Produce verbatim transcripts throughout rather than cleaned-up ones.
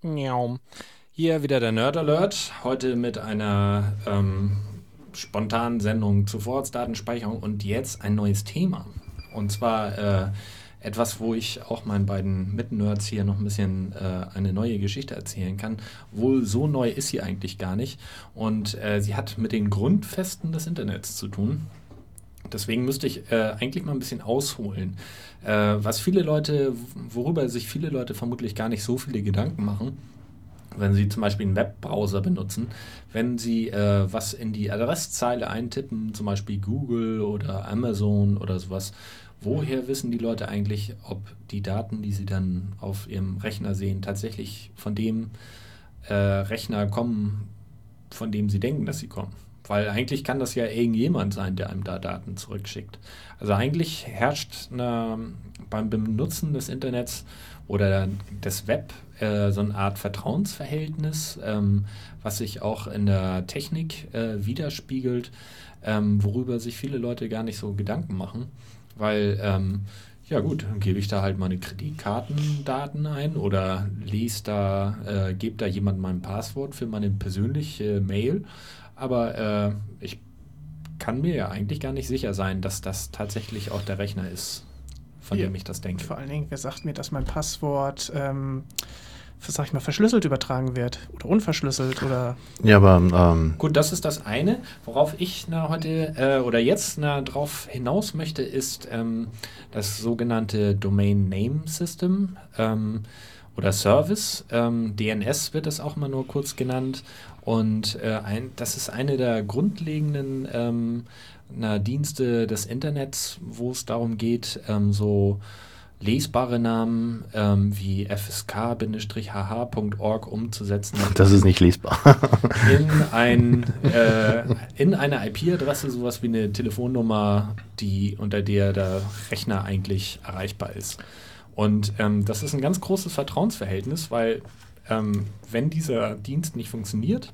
Miau. Hier wieder der Nerd Alert. Heute mit einer ähm, spontanen Sendung zur Vorratsdatenspeicherung und jetzt ein neues Thema. Und zwar äh, etwas, wo ich auch meinen beiden Mit-Nerds hier noch ein bisschen äh, eine neue Geschichte erzählen kann. Wohl so neu ist sie eigentlich gar nicht. Und äh, sie hat mit den Grundfesten des Internets zu tun. Deswegen müsste ich äh, eigentlich mal ein bisschen ausholen. Äh, was viele Leute, worüber sich viele Leute vermutlich gar nicht so viele Gedanken machen, wenn sie zum Beispiel einen Webbrowser benutzen, wenn sie äh, was in die Adresszeile eintippen, zum Beispiel Google oder Amazon oder sowas, woher wissen die Leute eigentlich, ob die Daten, die sie dann auf ihrem Rechner sehen, tatsächlich von dem äh, Rechner kommen, von dem sie denken, dass sie kommen? Weil eigentlich kann das ja irgendjemand sein, der einem da Daten zurückschickt. Also eigentlich herrscht eine, beim Benutzen des Internets oder des Web äh, so eine Art Vertrauensverhältnis, ähm, was sich auch in der Technik äh, widerspiegelt, ähm, worüber sich viele Leute gar nicht so Gedanken machen. Weil, ähm, ja gut, dann gebe ich da halt meine Kreditkartendaten ein oder lese da, äh, gebe da jemand mein Passwort für meine persönliche Mail. Aber äh, ich kann mir ja eigentlich gar nicht sicher sein, dass das tatsächlich auch der Rechner ist, von Ja. dem ich das denke. Vor allen Dingen, wer sagt mir, dass mein Passwort, ähm, sag ich mal, verschlüsselt übertragen wird oder unverschlüsselt oder... Ja, aber ähm, Gut, das ist das eine. Worauf ich na, heute äh, oder jetzt na, drauf hinaus möchte, ist ähm, das sogenannte Domain Name System ähm, oder Service. Ähm, D N S wird es auch mal nur kurz genannt. Und äh, ein, das ist eine der grundlegenden ähm, na, Dienste des Internets, wo es darum geht, ähm, so lesbare Namen ähm, wie f s k h h punkt org umzusetzen. das ist nicht lesbar. in, ein, äh, in eine I P-Adresse, sowas wie eine Telefonnummer, die unter der der Rechner eigentlich erreichbar ist. Und ähm, das ist ein ganz großes Vertrauensverhältnis, weil ähm, wenn dieser Dienst nicht funktioniert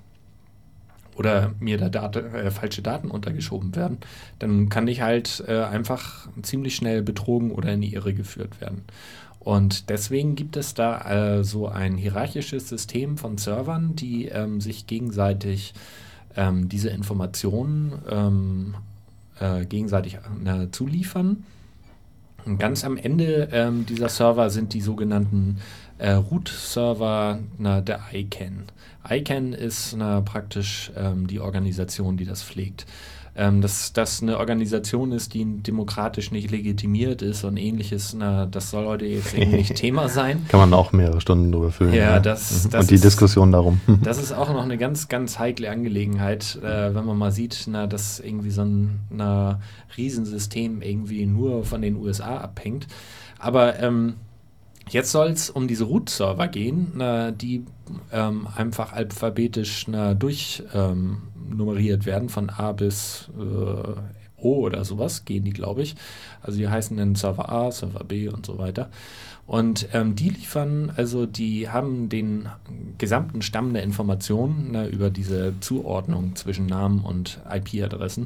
oder mir da Date, äh, falsche Daten untergeschoben werden, dann kann ich halt äh, einfach ziemlich schnell betrogen oder in die Irre geführt werden. Und deswegen gibt es da äh, so ein hierarchisches System von Servern, die ähm, sich gegenseitig ähm, diese Informationen ähm, äh, gegenseitig äh, zuliefern. Und ganz am Ende ähm, dieser Server sind die sogenannten äh, Root-Server na, der I C A N. I C A N ist na, praktisch ähm, die Organisation, die das pflegt. Ähm, dass das eine Organisation ist, die demokratisch nicht legitimiert ist und ähnliches, na, das soll heute jetzt irgendwie nicht Thema sein. Kann man auch mehrere Stunden drüber füllen. Ja, ne? das- Mhm. das Und die ist- Diskussion darum. Das ist auch noch eine ganz, ganz heikle Angelegenheit, äh, wenn man mal sieht, na, dass irgendwie so ein na, Riesensystem irgendwie nur von den U S A abhängt. Aber ähm, jetzt soll es um diese Root-Server gehen, na, die ähm, einfach alphabetisch na, durch ähm, nummeriert werden, von A bis äh, O oder sowas, gehen die, glaube ich. Also die heißen dann Server A, Server B und so weiter. Und ähm, die liefern, also die haben den gesamten Stamm der Informationen ne, über diese Zuordnung zwischen Namen und I P-Adressen.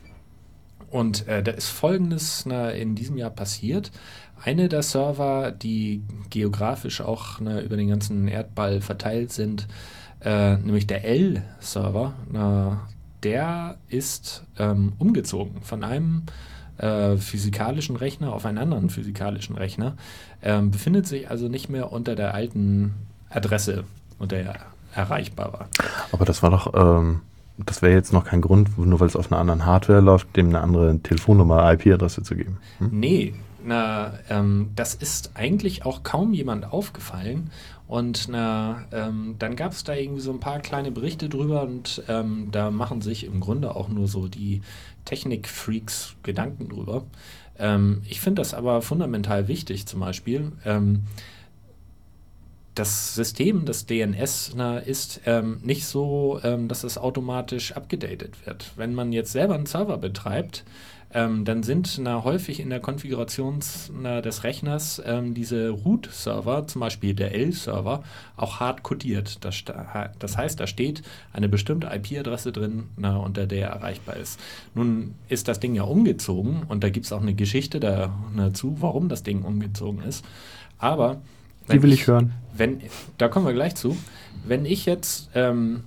Und äh, da ist Folgendes na, in diesem Jahr passiert. Eine der Server, die geografisch auch na, über den ganzen Erdball verteilt sind, äh, nämlich der L-Server, na, der ist ähm, umgezogen von einem äh, physikalischen Rechner auf einen anderen physikalischen Rechner, ähm, befindet sich also nicht mehr unter der alten Adresse, unter der er erreichbar war. Aber das war doch, ähm, das wäre jetzt noch kein Grund, nur weil es auf einer anderen Hardware läuft, dem eine andere Telefonnummer, I P-Adresse zu geben. Hm? Nee, na, ähm, das ist eigentlich auch kaum jemand aufgefallen. Und na, ähm, dann gab es da irgendwie so ein paar kleine Berichte drüber und ähm, da machen sich im Grunde auch nur so die Technik-Freaks Gedanken drüber. Ähm, ich finde das aber fundamental wichtig, zum Beispiel. Ähm, das System des D N S na, ist ähm, nicht so, ähm, dass es automatisch abgedatet wird. Wenn man jetzt selber einen Server betreibt, ähm, dann sind na, häufig in der Konfiguration na, des Rechners ähm, diese Root-Server, zum Beispiel der L-Server, auch hart codiert. Das, sta- das heißt, da steht eine bestimmte I P-Adresse drin, na, unter der er erreichbar ist. Nun ist das Ding ja umgezogen und da gibt es auch eine Geschichte dazu, warum das Ding umgezogen ist. Aber Die will ich hören. Wenn, da kommen wir gleich zu. Wenn ich jetzt ähm,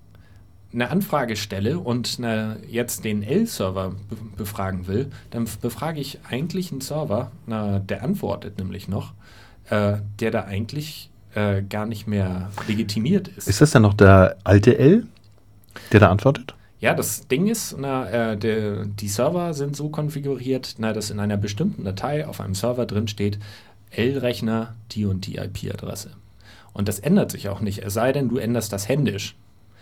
eine Anfrage stelle und eine, jetzt den L-Server be- befragen will, dann f- befrage ich eigentlich einen Server, na, der antwortet nämlich noch, äh, der da eigentlich äh, gar nicht mehr legitimiert ist. Ist das dann noch der alte L, der da antwortet? Ja, das Ding ist, na, äh, der, die Server sind so konfiguriert, na, dass in einer bestimmten Datei auf einem Server drin steht, L-Rechner, die und die I P-Adresse. Und das ändert sich auch nicht, es sei denn, du änderst das händisch.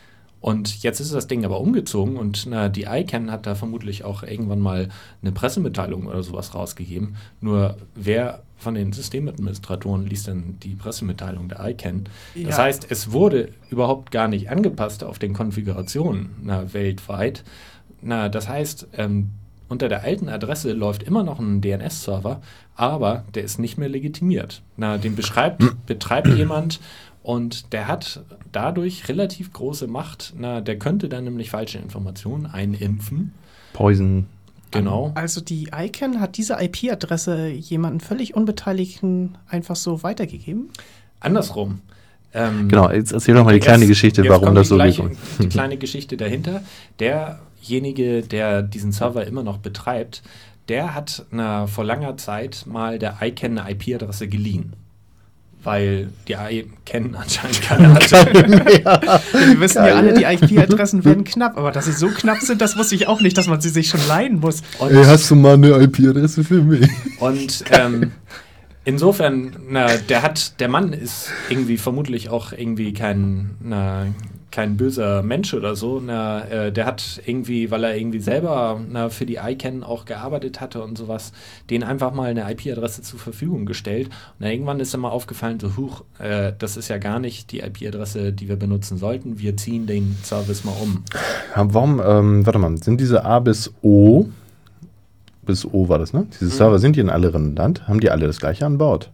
Und jetzt ist das Ding aber umgezogen und na, die I C A N hat da vermutlich auch irgendwann mal eine Pressemitteilung oder sowas rausgegeben. Nur wer von den Systemadministratoren liest denn die Pressemitteilung der I C A N? Das Ja. heißt, es wurde überhaupt gar nicht angepasst auf den Konfigurationen na, weltweit. Na, das heißt, ähm, unter der alten Adresse läuft immer noch ein D N S-Server, aber der ist nicht mehr legitimiert. Na, den beschreibt, betreibt jemand und der hat dadurch relativ große Macht. Na, der könnte dann nämlich falsche Informationen einimpfen. Poison. Genau. Also die I C A N hat diese I P-Adresse jemanden völlig Unbeteiligten einfach so weitergegeben? Andersrum. Ähm, Genau, jetzt erzähl doch mal die kleine Jetzt- Geschichte, jetzt warum kommt das die so gleiche, geht. Die kleine Geschichte dahinter. Derjenige, der diesen Server immer noch betreibt, der hat na, vor langer Zeit mal der I C A N eine I P-Adresse geliehen. Weil die I C A N anscheinend keine hatte. Wir wissen ja alle, die I P-Adressen werden knapp, aber dass sie so knapp sind, das wusste ich auch nicht, dass man sie sich schon leihen muss. Und, Ey, hast du mal eine I P-Adresse für mich? und ähm, insofern, na, der hat, der Mann ist irgendwie vermutlich auch irgendwie kein, na, kein böser Mensch oder so. Na, äh, der hat irgendwie, weil er irgendwie selber na, für die I C A N auch gearbeitet hatte und sowas, denen einfach mal eine I P-Adresse zur Verfügung gestellt. Und dann irgendwann ist ihm mal aufgefallen, so, huch, äh, das ist ja gar nicht die I P-Adresse, die wir benutzen sollten. Wir ziehen den Service mal um. Ja, warum, ähm, warte mal, sind diese A bis O, bis O war das, ne? Diese Server, sind die in alle redundant? Haben die alle das gleiche an Bord?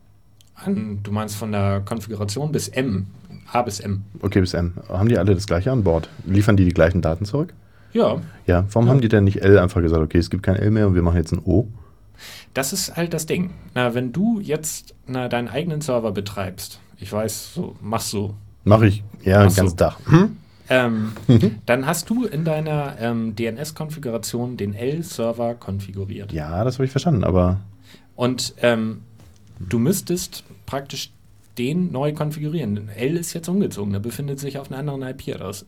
An, du meinst von der Konfiguration bis M, A bis M. Okay, bis M. Haben die alle das gleiche an Bord? Liefern die die gleichen Daten zurück? Ja, Ja, warum Ja. haben die denn nicht L einfach gesagt, okay, es gibt kein L mehr und wir machen jetzt ein O? das ist halt das Ding. Na, wenn du jetzt na, deinen eigenen Server betreibst, ich weiß, so machst du, Mache ich, ja, Ach den so. ganzen Tag. Hm? ähm, dann hast du in deiner ähm, D N S-Konfiguration den L-Server konfiguriert. Ja, das habe ich verstanden, aber Und ähm, du müsstest praktisch den neu konfigurieren. Denn L ist jetzt umgezogen, der befindet sich auf einer anderen I P-Adresse.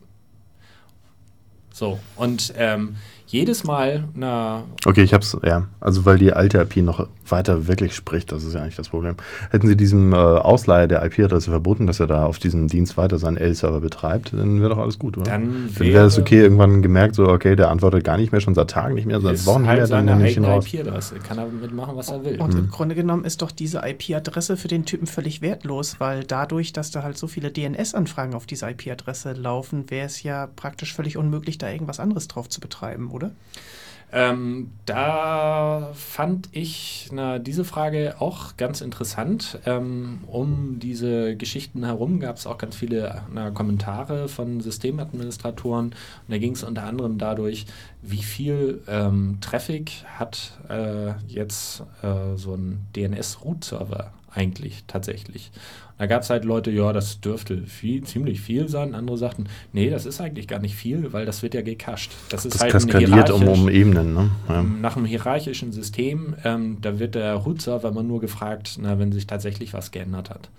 So, und ähm, jedes Mal, na, okay, ich hab's, ja, also weil die alte I P noch weiter wirklich spricht, das ist ja eigentlich das Problem. Hätten sie diesem äh, Ausleiher der I P-Adresse verboten, dass er da auf diesem Dienst weiter seinen L-Server betreibt, dann wäre doch alles gut, oder? dann Dann wäre es okay, irgendwann gemerkt, so, okay, der antwortet gar nicht mehr, schon seit Tagen nicht mehr, seit ist Wochen nicht halt mehr, dann seine nehme ich ihn eigene I raus. P-Adresse. Kann er mitmachen, was er will. Und im Grunde genommen ist doch diese I P-Adresse für den Typen völlig wertlos, weil dadurch, dass da halt so viele D N S-Anfragen auf diese I P-Adresse laufen, wäre es ja praktisch völlig unmöglich, da irgendwas anderes drauf zu betreiben, oder? Ähm, da fand ich na, diese Frage auch ganz interessant. Ähm, um diese Geschichten herum gab es auch ganz viele na, Kommentare von Systemadministratoren. Und da ging es unter anderem dadurch, wie viel ähm, Traffic hat äh, jetzt äh, so ein D N S-Root-Server eigentlich tatsächlich. Da gab es halt Leute, ja, das dürfte viel, ziemlich viel sein. Andere sagten, nee, das ist eigentlich gar nicht viel, weil das wird ja gecached. Das ist Das halt ein kaskadiert um, hierarchisch- um Ebenen, ne? Ja. nach einem hierarchischen System, ähm, da wird der Root-Server immer nur gefragt, na, wenn sich tatsächlich was geändert hat.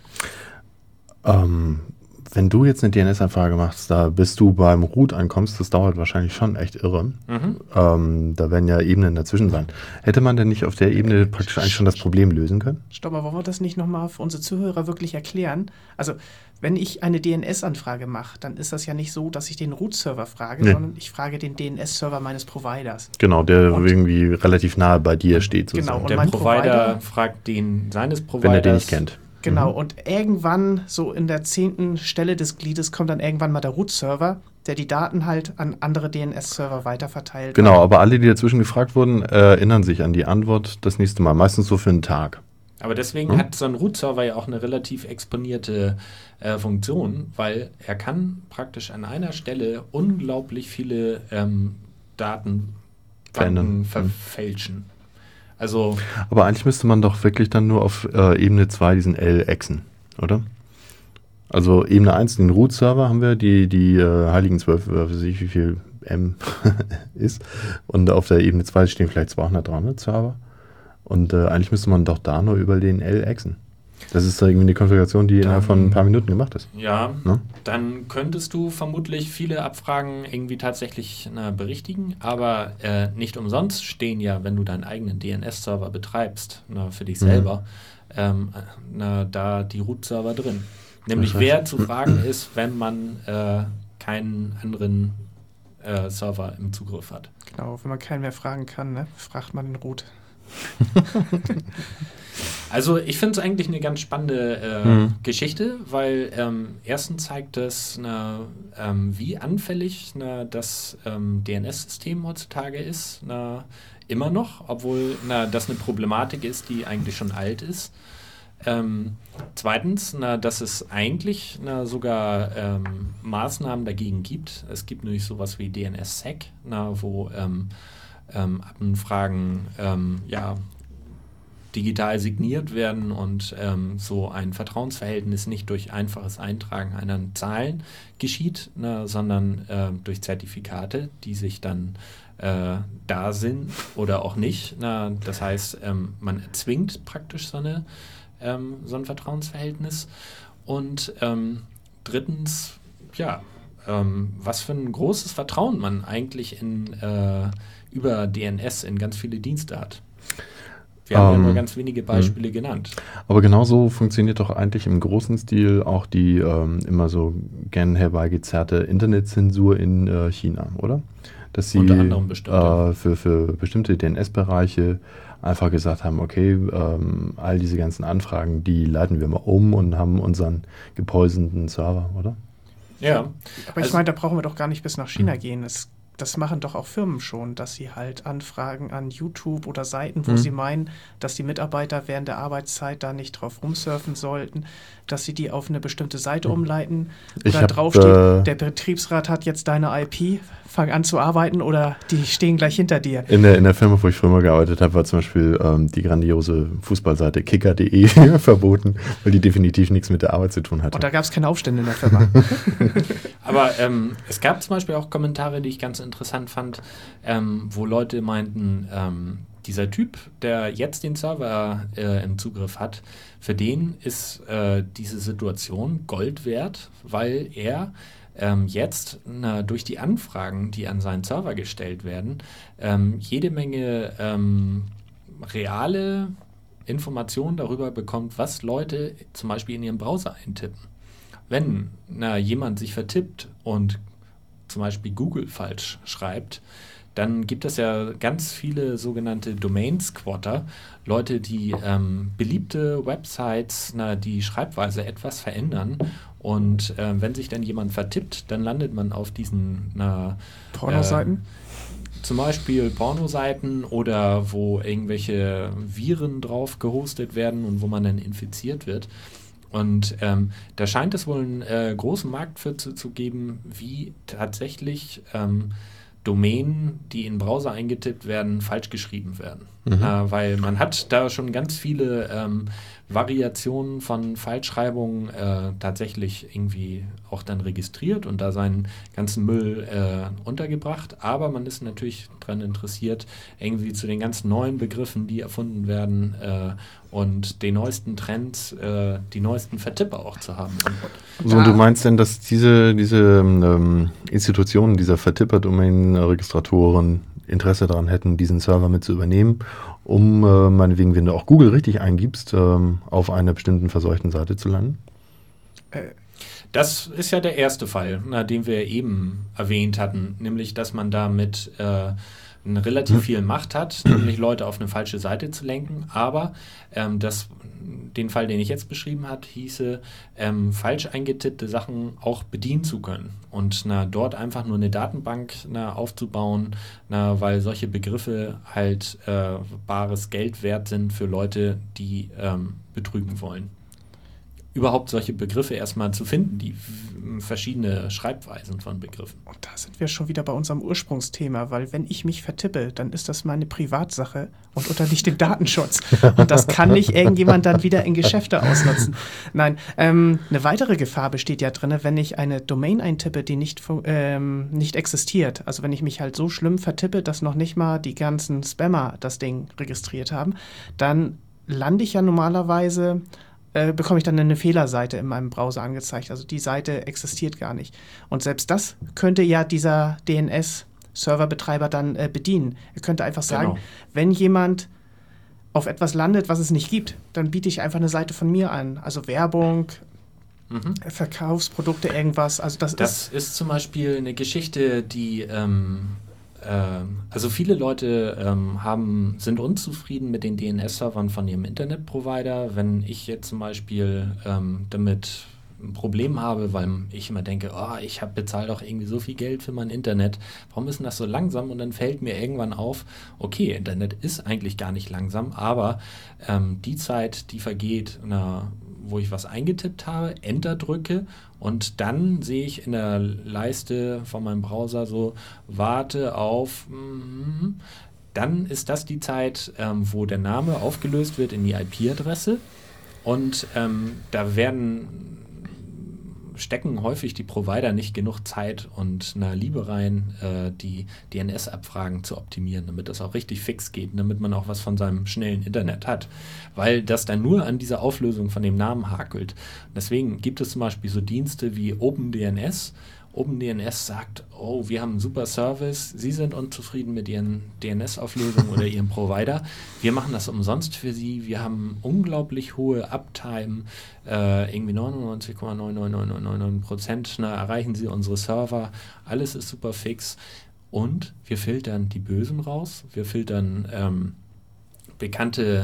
Ähm, wenn du jetzt eine D N S-Anfrage machst, da bis du beim Root ankommst, das dauert wahrscheinlich schon echt irre. Mhm. Ähm, da werden ja Ebenen dazwischen sein. Hätte man denn nicht auf der Ebene praktisch eigentlich schon das Problem lösen können? Stopp mal, wollen wir das nicht nochmal für unsere Zuhörer wirklich erklären? Also, wenn ich eine D N S-Anfrage mache, dann ist das ja nicht so, dass ich den Root-Server frage, Nee. sondern ich frage den D N S-Server meines Providers. Genau, der Und- irgendwie relativ nahe bei dir steht. Genau, sozusagen. und Der mein Provider, Provider- fragt den seines Providers. Wenn er den nicht kennt. Genau, Mhm. und irgendwann, so in der zehnten Stelle des Gliedes, kommt dann irgendwann mal der Root-Server, der die Daten halt an andere D N S-Server weiterverteilt. Genau, aber alle, die dazwischen gefragt wurden, äh, erinnern sich an die Antwort das nächste Mal. Meistens so für einen Tag. Aber deswegen Hm? hat so ein Root-Server ja auch eine relativ exponierte äh, Funktion, weil er kann praktisch an einer Stelle unglaublich viele ähm, Daten Verändern. verfälschen. Also, Aber eigentlich müsste man doch wirklich dann nur auf äh, Ebene zwei diesen L exen, oder? Also Ebene eins, den Root-Server haben wir, die, die äh, heiligen zwölf, äh, weiß ich, wie viel M ist. Und auf der Ebene zwei stehen vielleicht zweihundert, dreihundert Server. Und äh, eigentlich müsste man doch da nur über den L exen. Das ist irgendwie eine Konfiguration, die innerhalb von ein paar Minuten gemacht ist. ja, Ne? dann könntest du vermutlich viele Abfragen irgendwie tatsächlich na, berichtigen, aber äh, nicht umsonst stehen ja, wenn du deinen eigenen D N S-Server betreibst, na, für dich selber, ähm, na, da die Root-Server drin. Nämlich Das heißt- wer zu fragen ist, wenn man äh, keinen anderen äh, Server im Zugriff hat. Genau, wenn man keinen mehr fragen kann, ne, fragt man den Root. Also ich finde es eigentlich eine ganz spannende äh, Mhm. Geschichte, weil ähm, erstens zeigt es, ne, ähm, wie anfällig ne, das ähm, D N S-System heutzutage ist, ne, immer noch, obwohl na, das eine Problematik ist, die eigentlich schon alt ist. Ähm, zweitens, na, dass es eigentlich na, sogar ähm, Maßnahmen dagegen gibt. Es gibt nämlich sowas wie D N S-Sec, na, wo ähm, ähm, Abfragen ähm, ja, digital signiert werden und ähm, so ein Vertrauensverhältnis nicht durch einfaches Eintragen einer Zahlen geschieht, ne, sondern äh, durch Zertifikate, die sich dann äh, da sind oder auch nicht. Na, das heißt, ähm, man erzwingt praktisch so, eine, ähm, so ein Vertrauensverhältnis. Und ähm, drittens, ja, ähm, was für ein großes Vertrauen man eigentlich in, äh, über D N S in ganz viele Dienste hat. Wir haben Ähm, ja nur ganz wenige Beispiele genannt. Aber genauso funktioniert doch eigentlich im großen Stil auch die ähm, immer so gern herbeigezerrte Internetzensur in äh, China, oder? Dass sie Unter anderem bestimmt, ja. äh, für, für bestimmte D N S-Bereiche einfach gesagt haben, okay, ähm, all diese ganzen Anfragen, die leiten wir mal um und haben unseren gepolsterten Server, oder? Ja. Aber ich Also- meine, da brauchen wir doch gar nicht bis nach China gehen. Es, das machen doch auch Firmen schon, dass sie halt Anfragen an YouTube oder Seiten, wo Mhm. sie meinen, dass die Mitarbeiter während der Arbeitszeit da nicht drauf rumsurfen sollten, dass sie die auf eine bestimmte Seite umleiten. Ich Oder hab, drauf steht, äh, der Betriebsrat hat jetzt deine I P, fang an zu arbeiten oder die stehen gleich hinter dir. In der, in der Firma, wo ich früher mal gearbeitet habe, war zum Beispiel ähm, die grandiose Fußballseite kicker punkt de verboten, weil die definitiv nichts mit der Arbeit zu tun hatte. Und da gab es keine Aufstände in der Firma. Aber ähm, es gab zum Beispiel auch Kommentare, die ich ganz interessant fand, ähm, wo Leute meinten, ähm, dieser Typ, der jetzt den Server äh, im Zugriff hat, für den ist äh, diese Situation Gold wert, weil er ähm, jetzt na, durch die Anfragen, die an seinen Server gestellt werden, ähm, jede Menge ähm, reale Informationen darüber bekommt, was Leute zum Beispiel in ihrem Browser eintippen. Wenn na, jemand sich vertippt und zum Beispiel Google falsch schreibt, dann gibt es ja ganz viele sogenannte Domain-Squatter, Leute, die ähm, beliebte Websites, na, die Schreibweise etwas verändern. Und äh, wenn sich dann jemand vertippt, dann landet man auf diesen na, Pornoseiten? Äh, zum Beispiel Pornoseiten oder wo irgendwelche Viren drauf gehostet werden und wo man dann infiziert wird. Und ähm, da scheint es wohl einen äh, großen Markt für zu, zu geben, wie tatsächlich ähm, Domänen, die in Browser eingetippt werden, falsch geschrieben werden. Mhm. Äh, weil man hat da schon ganz viele ähm, Variationen von Falschschreibungen äh, tatsächlich irgendwie auch dann registriert und da seinen ganzen Müll äh, untergebracht. Aber man ist natürlich daran interessiert, irgendwie zu den ganz neuen Begriffen, die erfunden werden äh, und den neuesten Trends, äh, die neuesten Vertipper auch zu haben. Und So, und du meinst denn, dass diese, diese ähm, Institutionen, dieser Vertipper-Domain-Registratoren Interesse daran hätten, diesen Server mit zu übernehmen, um äh, meinetwegen, wenn du auch Google richtig eingibst, ähm, auf einer bestimmten verseuchten Seite zu landen? Äh, das ist ja der erste Fall, na, den wir eben erwähnt hatten, nämlich, dass man damit äh, eine relativ viel Macht hat, nämlich Leute auf eine falsche Seite zu lenken, aber ähm, das, den Fall, den ich jetzt beschrieben habe, hieße, ähm, falsch eingetippte Sachen auch bedienen zu können und na, dort einfach nur eine Datenbank na, aufzubauen, na, weil solche Begriffe halt äh, bares Geld wert sind für Leute, die ähm, betrügen wollen. überhaupt solche Begriffe erstmal zu finden, die verschiedene Schreibweisen von Begriffen. Und da sind wir schon wieder bei unserem Ursprungsthema, weil wenn ich mich vertippe, dann ist das meine Privatsache und unterliegt dem Datenschutz. Und das kann nicht irgendjemand dann wieder in Geschäfte ausnutzen. Nein, ähm, eine weitere Gefahr besteht ja drin, wenn ich eine Domain eintippe, die nicht, ähm, nicht existiert. Also wenn ich mich halt so schlimm vertippe, dass noch nicht mal die ganzen Spammer das Ding registriert haben, dann lande ich ja normalerweise... Äh, bekomme ich dann eine Fehlerseite in meinem Browser angezeigt. Also die Seite existiert gar nicht. Und selbst das könnte ja dieser D N S-Serverbetreiber dann äh, bedienen. Er könnte einfach sagen, genau. Wenn jemand auf etwas landet, was es nicht gibt, dann biete ich einfach eine Seite von mir an. Also Werbung, mhm. Verkaufsprodukte, irgendwas. Also das, das ist, ist zum Beispiel eine Geschichte, die... Ähm Also viele Leute ähm, haben, sind unzufrieden mit den D N S-Servern von ihrem Internetprovider. Wenn ich jetzt zum Beispiel ähm, damit ein Problem habe, weil ich immer denke, oh, ich habe bezahlt doch irgendwie so viel Geld für mein Internet, warum ist denn das so langsam? Und dann fällt mir irgendwann auf, okay, Internet ist eigentlich gar nicht langsam, aber ähm, die Zeit, die vergeht, na, wo ich was eingetippt habe, Enter drücke und dann sehe ich in der Leiste von meinem Browser so, warte auf, mm, dann ist das die Zeit, ähm, wo der Name aufgelöst wird in die I P-Adresse und ähm, da werden stecken häufig die Provider nicht genug Zeit und eine Liebe rein, äh, die D N S-Abfragen zu optimieren, damit das auch richtig fix geht, damit man auch was von seinem schnellen Internet hat. Weil das dann nur an dieser Auflösung von dem Namen hakelt. Deswegen gibt es zum Beispiel so Dienste wie OpenDNS. OpenDNS sagt, oh, wir haben einen super Service, Sie sind unzufrieden mit Ihren D N S-Auflösungen oder Ihrem Provider. Wir machen das umsonst für Sie. Wir haben unglaublich hohe Uptime, äh, irgendwie neunundneunzig Komma neun neun neun neun neun Prozent na, erreichen Sie unsere Server. Alles ist super fix. Und wir filtern die Bösen raus. Wir filtern ähm, bekannte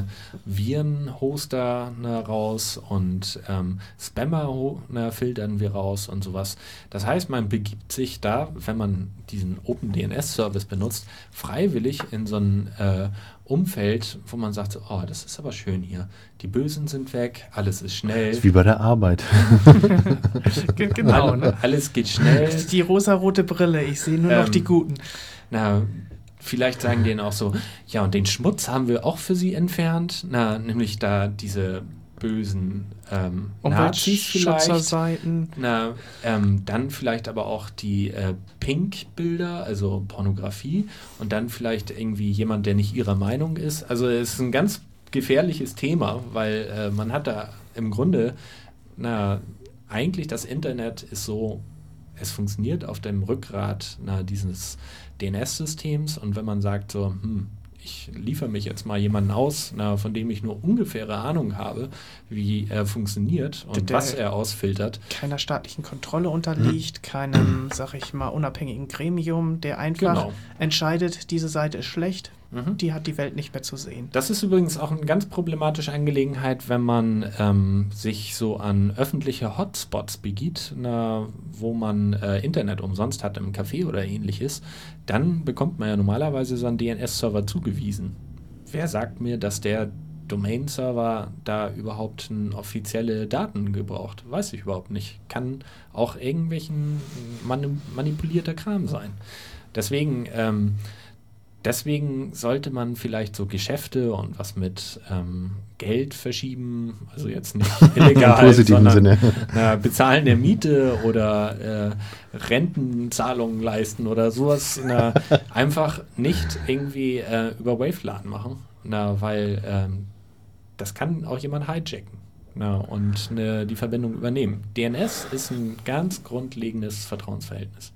Virenhoster ne, raus und ähm, Spammer ne, filtern wir raus und sowas. Das heißt, man begibt sich da, wenn man diesen OpenDNS-Service benutzt, freiwillig in so ein äh, Umfeld, wo man sagt, oh, das ist aber schön hier. Die Bösen sind weg, alles ist schnell. Das ist wie bei der Arbeit. Genau. Ne? Alles geht schnell. Die rosarote Brille, ich sehe nur ähm, noch die Guten. Na, vielleicht sagen denen auch so, ja, und den Schmutz haben wir auch für sie entfernt, na, nämlich da diese bösen ähm, Nazis vielleicht, na, ähm, dann vielleicht aber auch die äh, Pink-Bilder, also Pornografie und dann vielleicht irgendwie jemand, der nicht ihrer Meinung ist. Also es ist ein ganz gefährliches Thema, weil äh, man hat da im Grunde, na, eigentlich das Internet ist so, es funktioniert auf dem Rückgrat na, dieses D N S-Systems und wenn man sagt so, hm, ich liefere mich jetzt mal jemanden aus, na, von dem ich nur ungefähre Ahnung habe, wie er funktioniert und der was er ausfiltert. Keiner staatlichen Kontrolle unterliegt, hm. keinem, sag ich mal, unabhängigen Gremium, der einfach genau. entscheidet, diese Seite ist schlecht, mhm. die hat die Welt nicht mehr zu sehen. Das ist übrigens auch eine ganz problematische Angelegenheit, wenn man ähm, sich so an öffentliche Hotspots begibt, na, wo man äh, Internet umsonst hat im Café oder ähnliches, dann bekommt man ja normalerweise so einen D N S-Server zugewiesen. Wer sagt mir, dass der Domain-Server da überhaupt eine offizielle Daten gebraucht? Weiß ich überhaupt nicht. Kann auch irgendwelchen mani- manipulierter Kram sein. Deswegen, ähm, deswegen sollte man vielleicht so Geschäfte und was mit ähm, Geld verschieben, also jetzt nicht illegal, sondern Sinne. Na, Bezahlen der Miete oder äh, Rentenzahlungen leisten oder sowas, na, einfach nicht irgendwie äh, über Wavelan machen, na, weil ähm, das kann auch jemand hijacken na, und ne, die Verbindung übernehmen. D N S ist ein ganz grundlegendes Vertrauensverhältnis.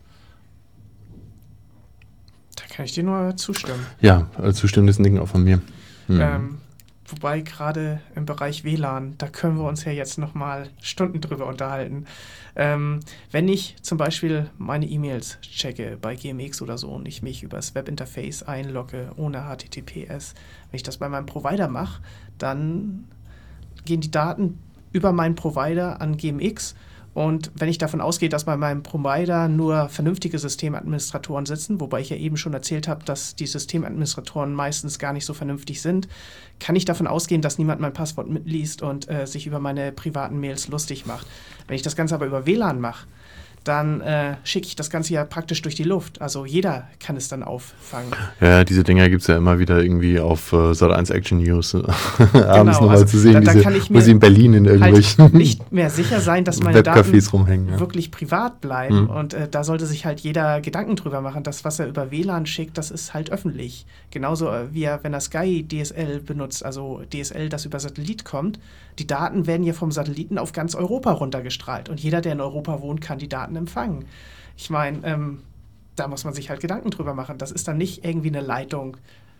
Da kann ich dir nur zustimmen. Ja, zustimmendes Nicken auch von mir. Hm. Ähm, wobei gerade im Bereich W L A N, da können wir uns ja jetzt nochmal Stunden drüber unterhalten. Ähm, wenn ich zum Beispiel meine E-Mails checke bei G M X oder so und ich mich über das Webinterface einlogge ohne H T T P S, wenn ich das bei meinem Provider mache, dann gehen die Daten über meinen Provider an G M X Und wenn ich davon ausgehe, dass bei meinem Provider nur vernünftige Systemadministratoren sitzen, wobei ich ja eben schon erzählt habe, dass die Systemadministratoren meistens gar nicht so vernünftig sind, kann ich davon ausgehen, dass niemand mein Passwort mitliest und äh, sich über meine privaten Mails lustig macht. Wenn ich das Ganze aber über W L A N mache, dann äh, schicke ich das Ganze ja praktisch durch die Luft. Also jeder kann es dann auffangen. Ja, diese Dinger gibt es ja immer wieder irgendwie auf äh, Sat eins Action News abends genau, nochmal also zu sehen, da, da diese, kann ich wo mir sie in Berlin in irgendwelchen halt nicht mehr sicher sein, dass meine Daten rumhängen, ja. wirklich privat bleiben. Mhm. Und äh, da sollte sich halt jeder Gedanken drüber machen. Das, was er über W L A N schickt, das ist halt öffentlich. Genauso äh, wie er, wenn er Sky D S L benutzt, also D S L, das über Satellit kommt. Die Daten werden ja vom Satelliten auf ganz Europa runtergestrahlt. Und jeder, der in Europa wohnt, kann die Daten empfangen. Ich meine, ähm, da muss man sich halt Gedanken drüber machen. Das ist dann nicht irgendwie eine Leitung,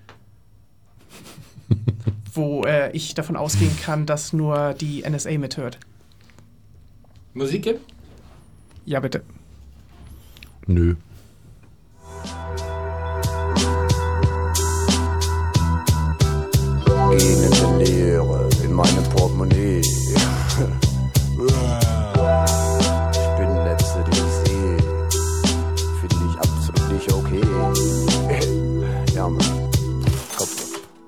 wo äh, ich davon ausgehen kann, dass nur die N S A mithört. Musik gibt? Ja, bitte. Nö. Gähnende Leere in meinem Portemonnaie. Ich bin Netze, die ich sehe. Finde ich absolut nicht okay. Ja, Mann. Kopf.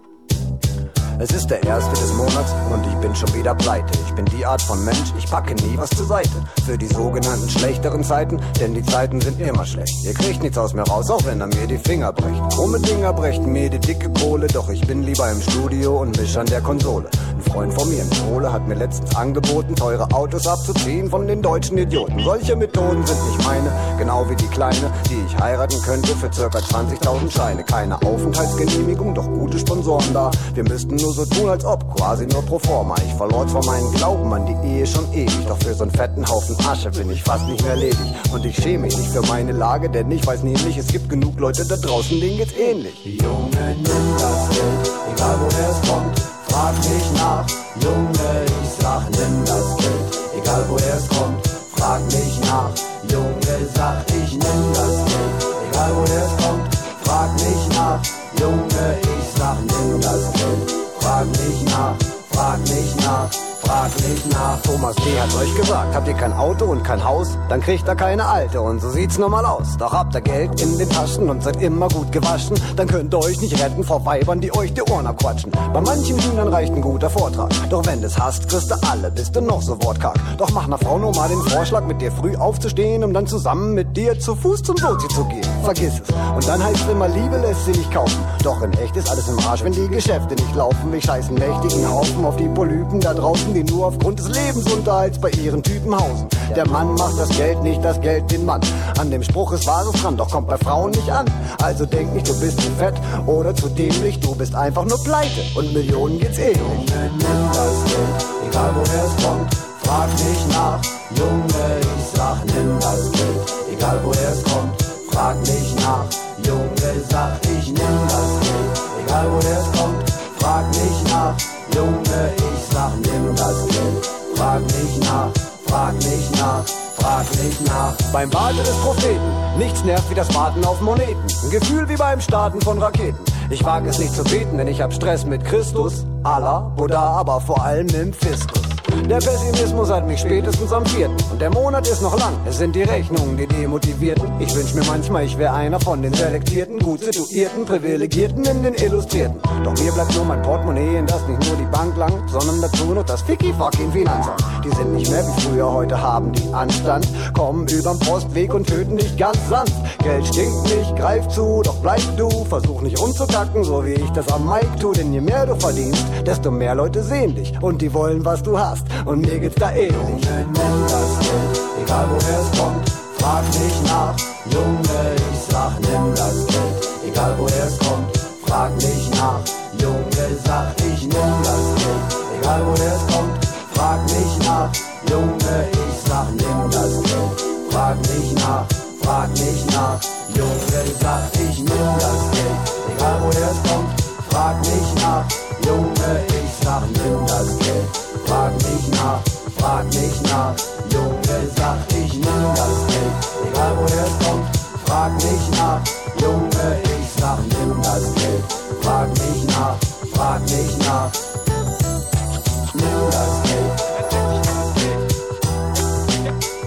Es ist der erste des Monats und ich bin schon wieder pleite. Ich bin die Art von Mensch, ich packe nie was zur Seite. Für die sogenannten schlechteren Zeiten, denn die Zeiten sind immer schlecht. Ihr kriegt nichts aus mir raus, auch wenn er mir die Finger bricht. Krumme Dinger brechen mir die dicke Kohle, doch ich bin lieber im Studio und misch an der Konsole. Ein Freund von mir in Pole hat mir letztens angeboten, teure Autos abzuziehen von den deutschen Idioten. Solche Methoden sind nicht meine, genau wie die kleine, die ich heiraten könnte für circa zwanzigtausend Scheine. Keine Aufenthaltsgenehmigung, doch gute Sponsoren da. Wir müssten nur so tun, als ob, quasi nur pro forma. Ich verlor zwar meinen Glauben an die Ehe schon ewig, doch für so'n fetten Haufen Asche bin ich fast nicht mehr ledig. Und ich schäme mich nicht für meine Lage, denn ich weiß nämlich, es gibt genug Leute da draußen, denen geht's ähnlich. Junge, nimm das Geld, egal woher es kommt, frag mich nach. Junge, ich sag, nimm das Geld, egal woher es kommt, frag mich nach. Junge, sag ich, nimm das Geld, egal woher es kommt, frag mich nach. Junge, ich sag, nimm das Geld, frag mich nach, frag mich nach. Frag mich nach. Thomas D. hat's euch gesagt, habt ihr kein Auto und kein Haus, dann kriegt ihr keine Alte und so sieht's nun mal aus. Doch habt ihr Geld in den Taschen und seid immer gut gewaschen, dann könnt ihr euch nicht retten vor Weibern, die euch die Ohren abquatschen. Bei manchen Hühnern reicht ein guter Vortrag, doch wenn du's hast, kriegst du alle, bist du noch so wortkarg. Doch mach ner Frau nur mal den Vorschlag, mit dir früh aufzustehen, um dann zusammen mit dir zu Fuß zum Sozi zu gehen. Vergiss es. Und dann heißt immer, Liebe lässt sie nicht kaufen. Doch in echt ist alles im Arsch, wenn die Geschäfte nicht laufen. Wir scheißen mächtigen Haufen auf die Polypen da draußen, die nur aufgrund des Lebensunterhalts bei ihren Typen hausen. Der Mann macht das Geld, nicht das Geld den Mann. An dem Spruch ist Wahres dran, doch kommt bei Frauen nicht an. Also denk nicht, du bist zu fett oder zu dämlich, du bist einfach nur pleite und Millionen geht's ähnlich. Junge, nimm das Geld, egal woher es kommt, frag mich nach. Junge, ich sag, nimm das Geld, egal woher es kommt, frag mich nach. Junge, sag ich, nimm das Geld, egal woher es kommt, frag mich nach. Junge, ich sag, nimm das Geld, frag mich nach, frag mich nach, frag mich nach. Beim Bade des Propheten, nichts nervt wie das Warten auf Moneten. Ein Gefühl wie beim Starten von Raketen. Ich wage es nicht zu beten, denn ich hab Stress mit Christus, Allah, Buddha, aber vor allem im Fiskus. Der Pessimismus hat mich spätestens am vierten Und der Monat ist noch lang, es sind die Rechnungen, die demotivierten. Ich wünsch mir manchmal, ich wäre einer von den selektierten, gut situierten, privilegierten in den Illustrierten. Doch mir bleibt nur mein Portemonnaie, in das nicht nur die Bank langt, sondern dazu noch das Ficky-Fucking Finanzamt. Die sind nicht mehr wie früher, heute haben die Anstand, kommen überm Postweg und töten dich ganz sanft. Geld stinkt nicht, greif zu, doch bleib du, versuch nicht umzukacken, so wie ich das am Mike tu, denn je mehr du verdienst, desto mehr Leute sehen dich und die wollen, was du hast. Und mir geht's da ähnlich. Junge, nimm das Geld, egal woher es kommt, frag mich nach. Junge, ich sag, nimm das Geld, egal woher es kommt, frag mich nach. Junge, sag ich, nimm das Geld, egal woher es kommt, frag mich nach. Junge, ich sag, nimm das Geld, frag mich nach, frag mich nach. Junge, sag ich, nimm das Geld, egal woher es kommt, frag mich nach. Junge, ich sag, nimm das Geld, frag mich nach, frag mich nach. Junge, sag ich, nimm das Geld, egal woher es kommt, frag mich nach. Junge, ich sag, nimm das Geld, frag mich nach, frag mich nach. Nimm das Geld.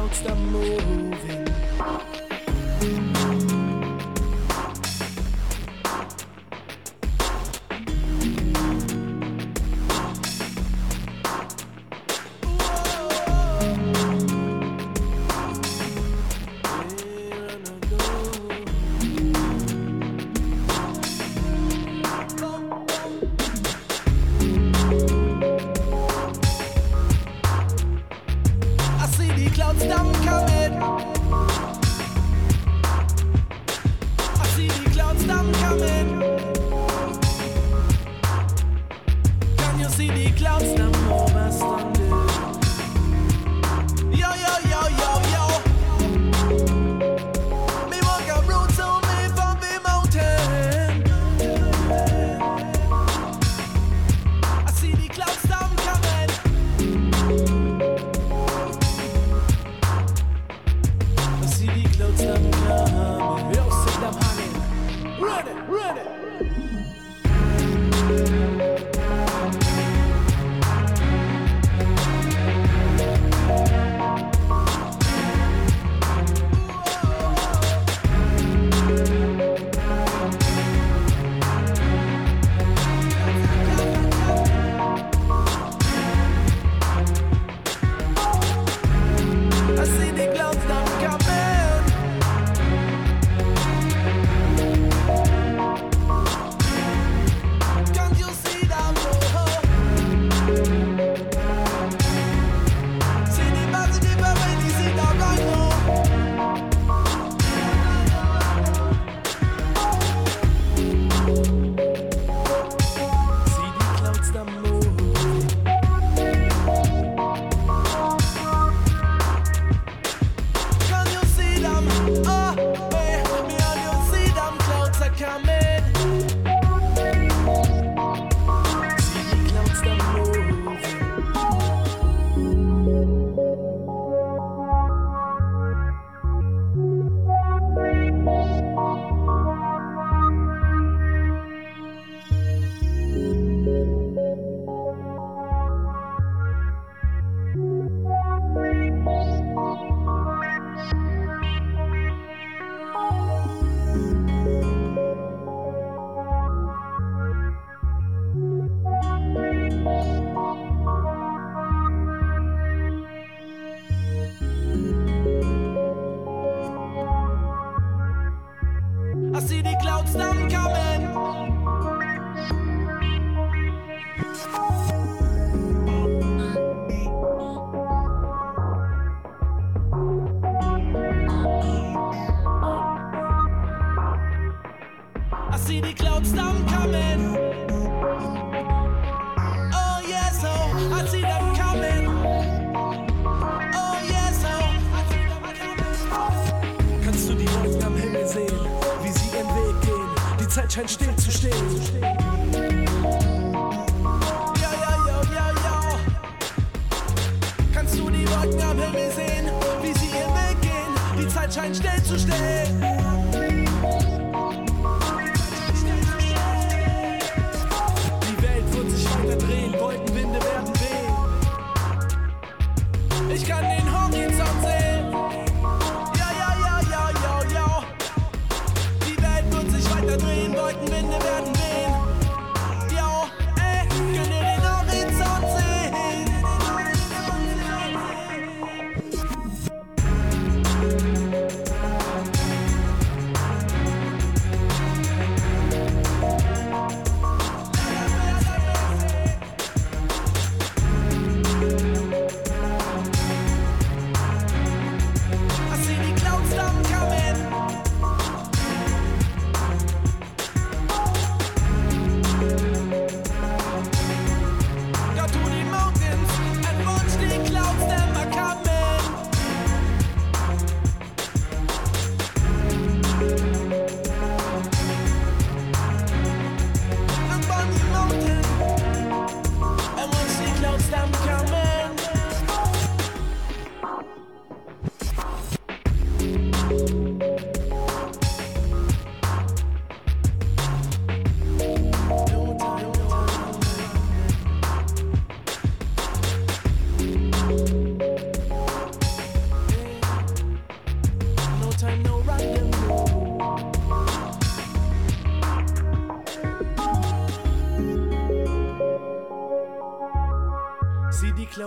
clouds stop moving. Scheint still zu stehen. Ja, ja, ja, ja, ja. Kannst du die Wolken am Himmel sehen, wie sie ihren Weg gehen? Die Zeit scheint still zu stehen. Die Welt wird sich weiter drehen, Wolkenwinde werden wehen. Ich kann den Horizont sehen. Ja, ja, ja, ja, ja, ja. Die Welt wird sich weiter drehen, Wolkenwinde werden wehen. Ja, ey, könnt ihr den Horizont sehen?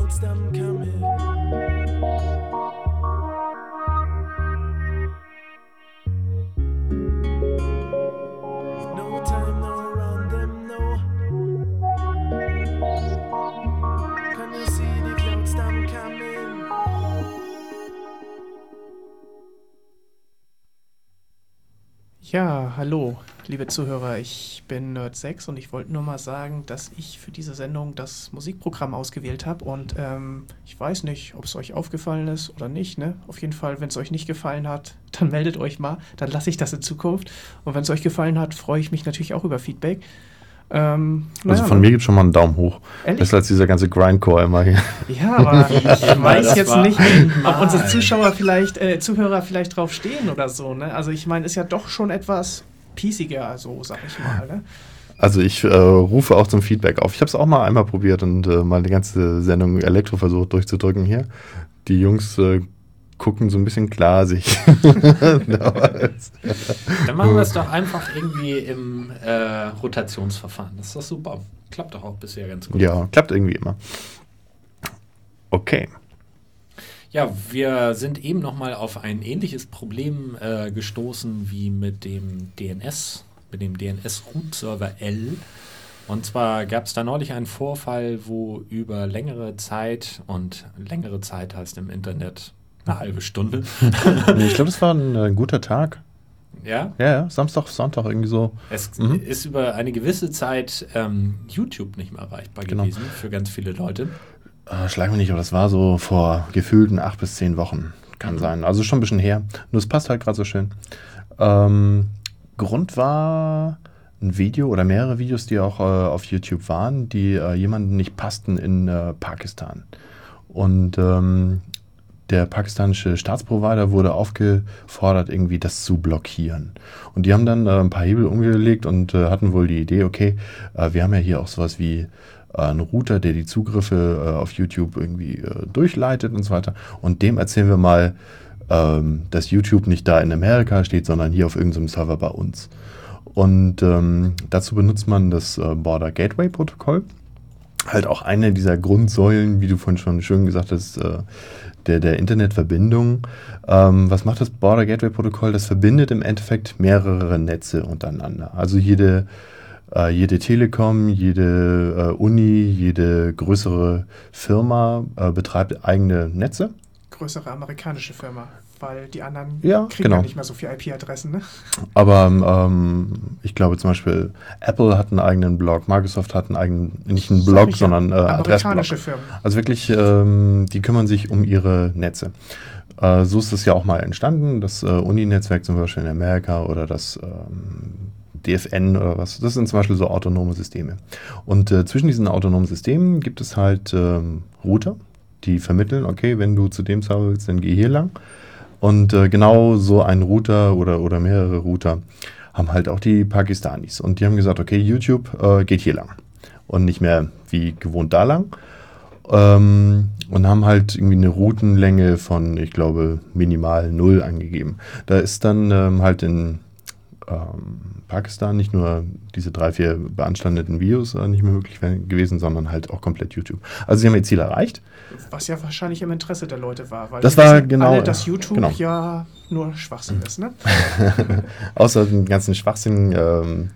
clouds them coming. No time, no around them, no. Can you see the clouds them coming? Ja, hallo, liebe Zuhörer, ich bin Nerd sechs und ich wollte nur mal sagen, dass ich für diese Sendung das Musikprogramm ausgewählt habe und ähm, ich weiß nicht, ob es euch aufgefallen ist oder nicht, ne? Auf jeden Fall, wenn es euch nicht gefallen hat, dann meldet euch mal, dann lasse ich das in Zukunft und wenn es euch gefallen hat, freue ich mich natürlich auch über Feedback. Ähm, Also naja, von mir gibt es schon mal einen Daumen hoch. Ehrlich? Besser als dieser ganze Grindcore immer hier. Ja, aber ich weiß das jetzt war nicht, einmal. ob unsere Zuschauer vielleicht, äh, Zuhörer vielleicht drauf stehen oder so, ne? Also ich meine, ist ja doch schon etwas piesiger, so sag ich mal, ne? Also ich äh, rufe auch zum Feedback auf. Ich habe es auch mal einmal probiert und äh, mal die ganze Sendung Elektro versucht durchzudrücken hier. Die Jungs äh, gucken so ein bisschen glasig. Dann machen wir es doch einfach irgendwie im äh, Rotationsverfahren. Das ist doch super. Klappt doch auch bisher ganz gut. Ja, klappt irgendwie immer. Okay. Ja, wir sind eben nochmal auf ein ähnliches Problem äh, gestoßen wie mit dem D N S, mit dem D N S-Root-Server L. Und zwar gab es da neulich einen Vorfall, wo über längere Zeit, und längere Zeit heißt im Internet eine halbe Stunde, Nee, ich glaube, das war ein äh, guter Tag. ja, Ja, ja, Samstag, Sonntag irgendwie so. es Mhm. ist über eine gewisse Zeit ähm, YouTube nicht mehr erreichbar Genau. gewesen für ganz viele Leute. Äh, schlag mich nicht, aber das war so vor gefühlten acht bis zehn Wochen. Kann Mhm. sein. Also schon ein bisschen her. Nur es passt halt gerade so schön. Ähm, Grund war ein Video oder mehrere Videos, die auch äh, auf YouTube waren, die äh, jemandem nicht passten in äh, Pakistan. Und ähm, der pakistanische Staatsprovider wurde aufgefordert, irgendwie das zu blockieren. Und die haben dann äh, ein paar Hebel umgelegt und äh, hatten wohl die Idee, okay, äh, wir haben ja hier auch sowas wie äh, einen Router, der die Zugriffe äh, auf YouTube irgendwie äh, durchleitet und so weiter. Und dem erzählen wir mal, ähm, dass YouTube nicht da in Amerika steht, sondern hier auf irgendeinem Server bei uns. Und ähm, dazu benutzt man das äh, Border Gateway Protokoll. Halt auch eine dieser Grundsäulen, wie du vorhin schon schön gesagt hast, äh, der, der Internetverbindung. Ähm, was macht das Border Gateway Protokoll? Das verbindet im Endeffekt mehrere Netze untereinander. Also jede, äh, jede Telekom, jede äh, Uni, jede größere Firma äh, betreibt eigene Netze. Größere amerikanische Firma, weil die anderen Ja, kriegen genau. ja nicht mehr so viele I P-Adressen, ne? Aber ähm, ich glaube zum Beispiel Apple hat einen eigenen Blog, Microsoft hat einen eigenen, nicht einen Sag Blog, ich ja, sondern äh, amerikanische Adressblog. Firmen. Also wirklich, ähm, die kümmern sich um ihre Netze. Äh, so ist es ja auch mal entstanden, das äh, Uni-Netzwerk zum Beispiel in Amerika oder das ähm, D F N oder was. Das sind zum Beispiel so autonome Systeme. Und äh, zwischen diesen autonomen Systemen gibt es halt ähm, Router, die vermitteln, okay, wenn du zu dem Server willst, dann geh hier lang. Und äh, genau so ein Router oder, oder mehrere Router haben halt auch die Pakistanis. Und die haben gesagt, okay, YouTube äh, geht hier lang. Und nicht mehr wie gewohnt da lang. Ähm, und haben halt irgendwie eine Routenlänge von, ich glaube, minimal null angegeben. Da ist dann ähm, halt in ähm, Pakistan nicht nur diese drei, vier beanstandeten Videos äh, nicht mehr möglich gewesen, sondern halt auch komplett YouTube. Also sie haben ihr Ziel erreicht. Was ja wahrscheinlich im Interesse der Leute war, weil Das wir war wissen genau, alle, dass YouTube genau. ja nur Schwachsinn ist, ne? Außer dem ganzen Schwachsinn, ähm,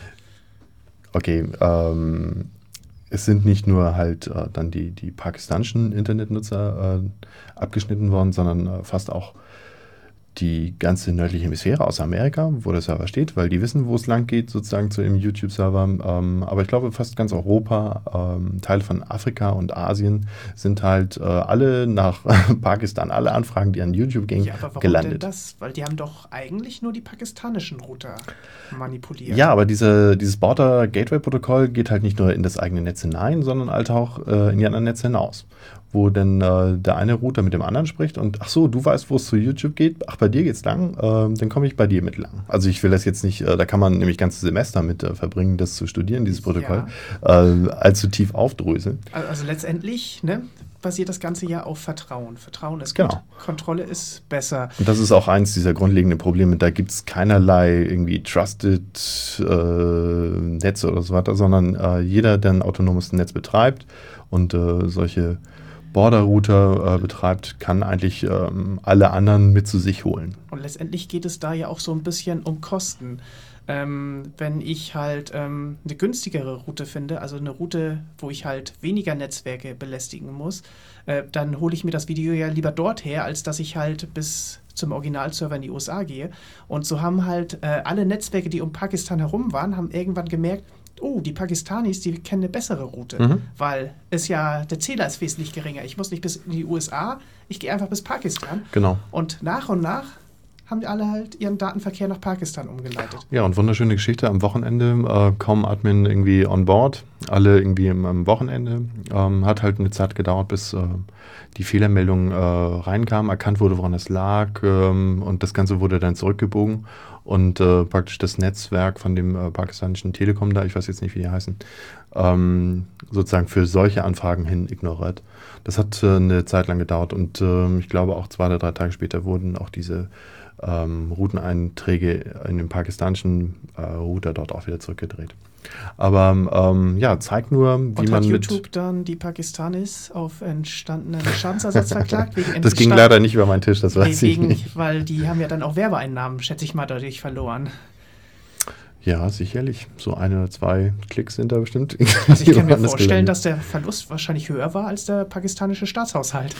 okay, ähm, es sind nicht nur halt äh, dann die, die pakistanischen Internetnutzer äh, abgeschnitten worden, sondern äh, fast auch die ganze nördliche Hemisphäre außer Amerika, wo der Server steht, weil die wissen, wo es lang geht, sozusagen zu dem YouTube-Server. Ähm, aber ich glaube, fast ganz Europa, ähm, Teile von Afrika und Asien sind halt äh, alle nach Pakistan, alle Anfragen, die an YouTube gingen, Ja, aber warum gelandet. denn das? Weil die haben doch eigentlich nur die pakistanischen Router manipuliert. Ja, aber diese, dieses Border Gateway Protokoll geht halt nicht nur in das eigene Netz hinein, sondern halt auch äh, in die anderen Netze hinaus. Wo dann äh, der eine Router mit dem anderen spricht und ach so, du weißt, wo es zu YouTube geht, ach, bei dir geht's lang, äh, dann komme ich bei dir mit lang. Also ich will das jetzt nicht, äh, da kann man nämlich ganze Semester mit äh, verbringen, das zu studieren, dieses Protokoll, äh, allzu tief aufdröseln. Also letztendlich, ne, basiert das Ganze ja auf Vertrauen. Vertrauen ist gut, Genau. Kontrolle ist besser. Und das ist auch eins dieser grundlegenden Probleme. Da gibt es keinerlei irgendwie Trusted äh, Netze oder so weiter, sondern äh, jeder, der ein autonomes Netz betreibt und äh, solche Border-Router äh, betreibt, kann eigentlich ähm, alle anderen mit zu sich holen. Und letztendlich geht es da ja auch so ein bisschen um Kosten. Ähm, wenn ich halt ähm, eine günstigere Route finde, also eine Route, wo ich halt weniger Netzwerke belästigen muss, äh, dann hole ich mir das Video ja lieber dort her, als dass ich halt bis zum Originalserver in die U S A gehe. Und so haben halt äh, alle Netzwerke, die um Pakistan herum waren, haben irgendwann gemerkt, oh, die Pakistanis, die kennen eine bessere Route, Mhm. weil es ja, der Zähler ist wesentlich geringer. Ich muss nicht bis in die U S A, ich gehe einfach bis Pakistan. Genau. Und nach und nach haben die alle halt ihren Datenverkehr nach Pakistan umgeleitet. Ja, und wunderschöne Geschichte am Wochenende, äh, kaum Admin irgendwie on board, alle irgendwie im, am Wochenende. Ähm, hat halt eine Zeit gedauert, bis äh, die Fehlermeldung äh, reinkam, erkannt wurde, woran es lag, ähm, und das Ganze wurde dann zurückgebogen und äh, praktisch das Netzwerk von dem äh, pakistanischen Telekom da, ich weiß jetzt nicht, wie die heißen, ähm, sozusagen für solche Anfragen hin ignoriert. Das hat äh, eine Zeit lang gedauert und äh, ich glaube auch zwei oder drei Tage später wurden auch diese Ähm, Routeneinträge in dem pakistanischen äh, Router dort auch wieder zurückgedreht. Aber ähm, ja, zeigt nur, wie Und man hat mit... YouTube dann die Pakistanis auf entstandenen Schadensersatz verklagt? Wegen Das ging entstand- leider nicht über meinen Tisch, das weiß wegen, ich nicht. Weil die haben ja dann auch Werbeeinnahmen, schätze ich mal, dadurch verloren. Ja, sicherlich. So ein oder zwei Klicks sind da bestimmt. Also ich kann mir Woanders vorstellen, gelandet. dass der Verlust wahrscheinlich höher war als der pakistanische Staatshaushalt.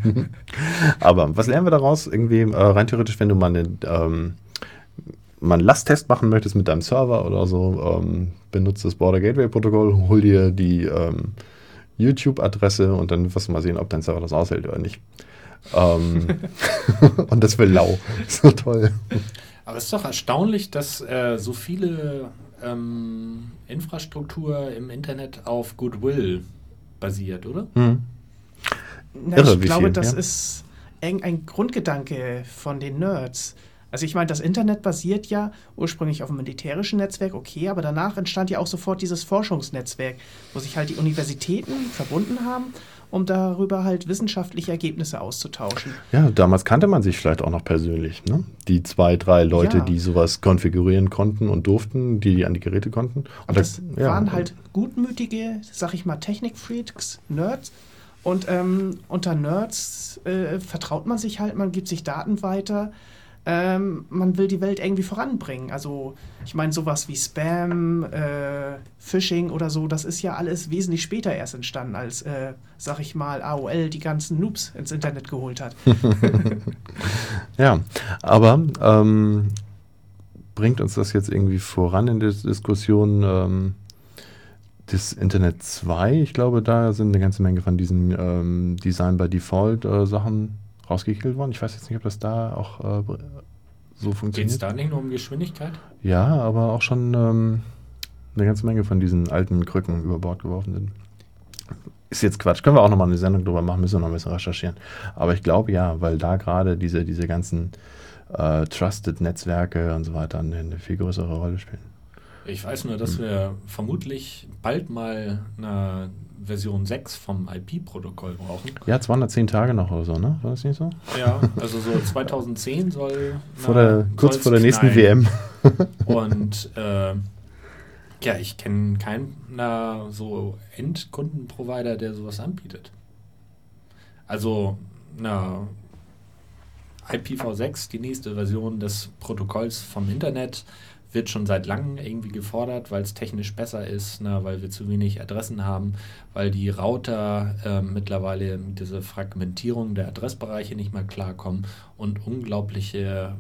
Aber was lernen wir daraus? Irgendwie äh, rein theoretisch, wenn du mal, eine, ähm, mal einen Lasttest machen möchtest mit deinem Server oder so, ähm, benutzt das Border Gateway Protokoll, hol dir die ähm, YouTube-Adresse und dann wirst du mal sehen, ob dein Server das aushält oder nicht. Ähm, und das will lau. So toll. Aber es ist doch erstaunlich, dass äh, so viele ähm, Infrastruktur im Internet auf Goodwill basiert, oder? Hm. Na, Irre, ich wie glaube, viel, das ja. ist eng ein Grundgedanke von den Nerds. Also ich meine, das Internet basiert ja ursprünglich auf einem militärischen Netzwerk, okay, aber danach entstand ja auch sofort dieses Forschungsnetzwerk, wo sich halt die Universitäten verbunden haben, um darüber halt wissenschaftliche Ergebnisse auszutauschen. Ja, damals kannte man sich vielleicht auch noch persönlich, ne? Die zwei, drei Leute, Ja. die sowas konfigurieren konnten und durften, die, die an die Geräte konnten. Und Und das da- ja, waren und- halt gutmütige, sag ich mal, Technikfreaks, Nerds. Und ähm, unter Nerds äh, vertraut man sich halt, man gibt sich Daten weiter. Ähm, man will die Welt irgendwie voranbringen. Also ich meine, sowas wie Spam, äh, Phishing oder so, das ist ja alles wesentlich später erst entstanden, als, äh, sag ich mal, A O L die ganzen Noobs ins Internet geholt hat. Ja, aber ähm, bringt uns das jetzt irgendwie voran in der Diskussion ähm, des Internet zwei? Ich glaube, da sind eine ganze Menge von diesen ähm, Design by Default äh, Sachen rausgekillt worden. Ich weiß jetzt nicht, ob das da auch äh, so Geht es funktioniert. da nicht nur um Geschwindigkeit? Ja, aber auch schon ähm, eine ganze Menge von diesen alten Krücken über Bord geworfen sind. Ist jetzt Quatsch. Können wir auch nochmal eine Sendung drüber machen, müssen wir noch ein bisschen recherchieren. Aber ich glaube ja, weil da gerade diese, diese ganzen äh, Trusted-Netzwerke und so weiter eine, eine viel größere Rolle spielen. Ich weiß nur, dass wir vermutlich bald mal eine Version sechs vom I P-Protokoll brauchen. Ja, zweihundertzehn Tage noch oder so, ne? War das nicht so? Ja, also so zweitausendzehn soll... Vor na, der, kurz soll's vor der nächsten knallen. W M. Und äh, ja, ich kenne keinen na, so Endkundenprovider, der sowas anbietet. Also, na, I P v sechs, die nächste Version des Protokolls vom Internet, wird schon seit langem irgendwie gefordert, weil es technisch besser ist, na, weil wir zu wenig Adressen haben, weil die Router äh, mittlerweile mit dieser Fragmentierung der Adressbereiche nicht mehr klarkommen und unglaubliche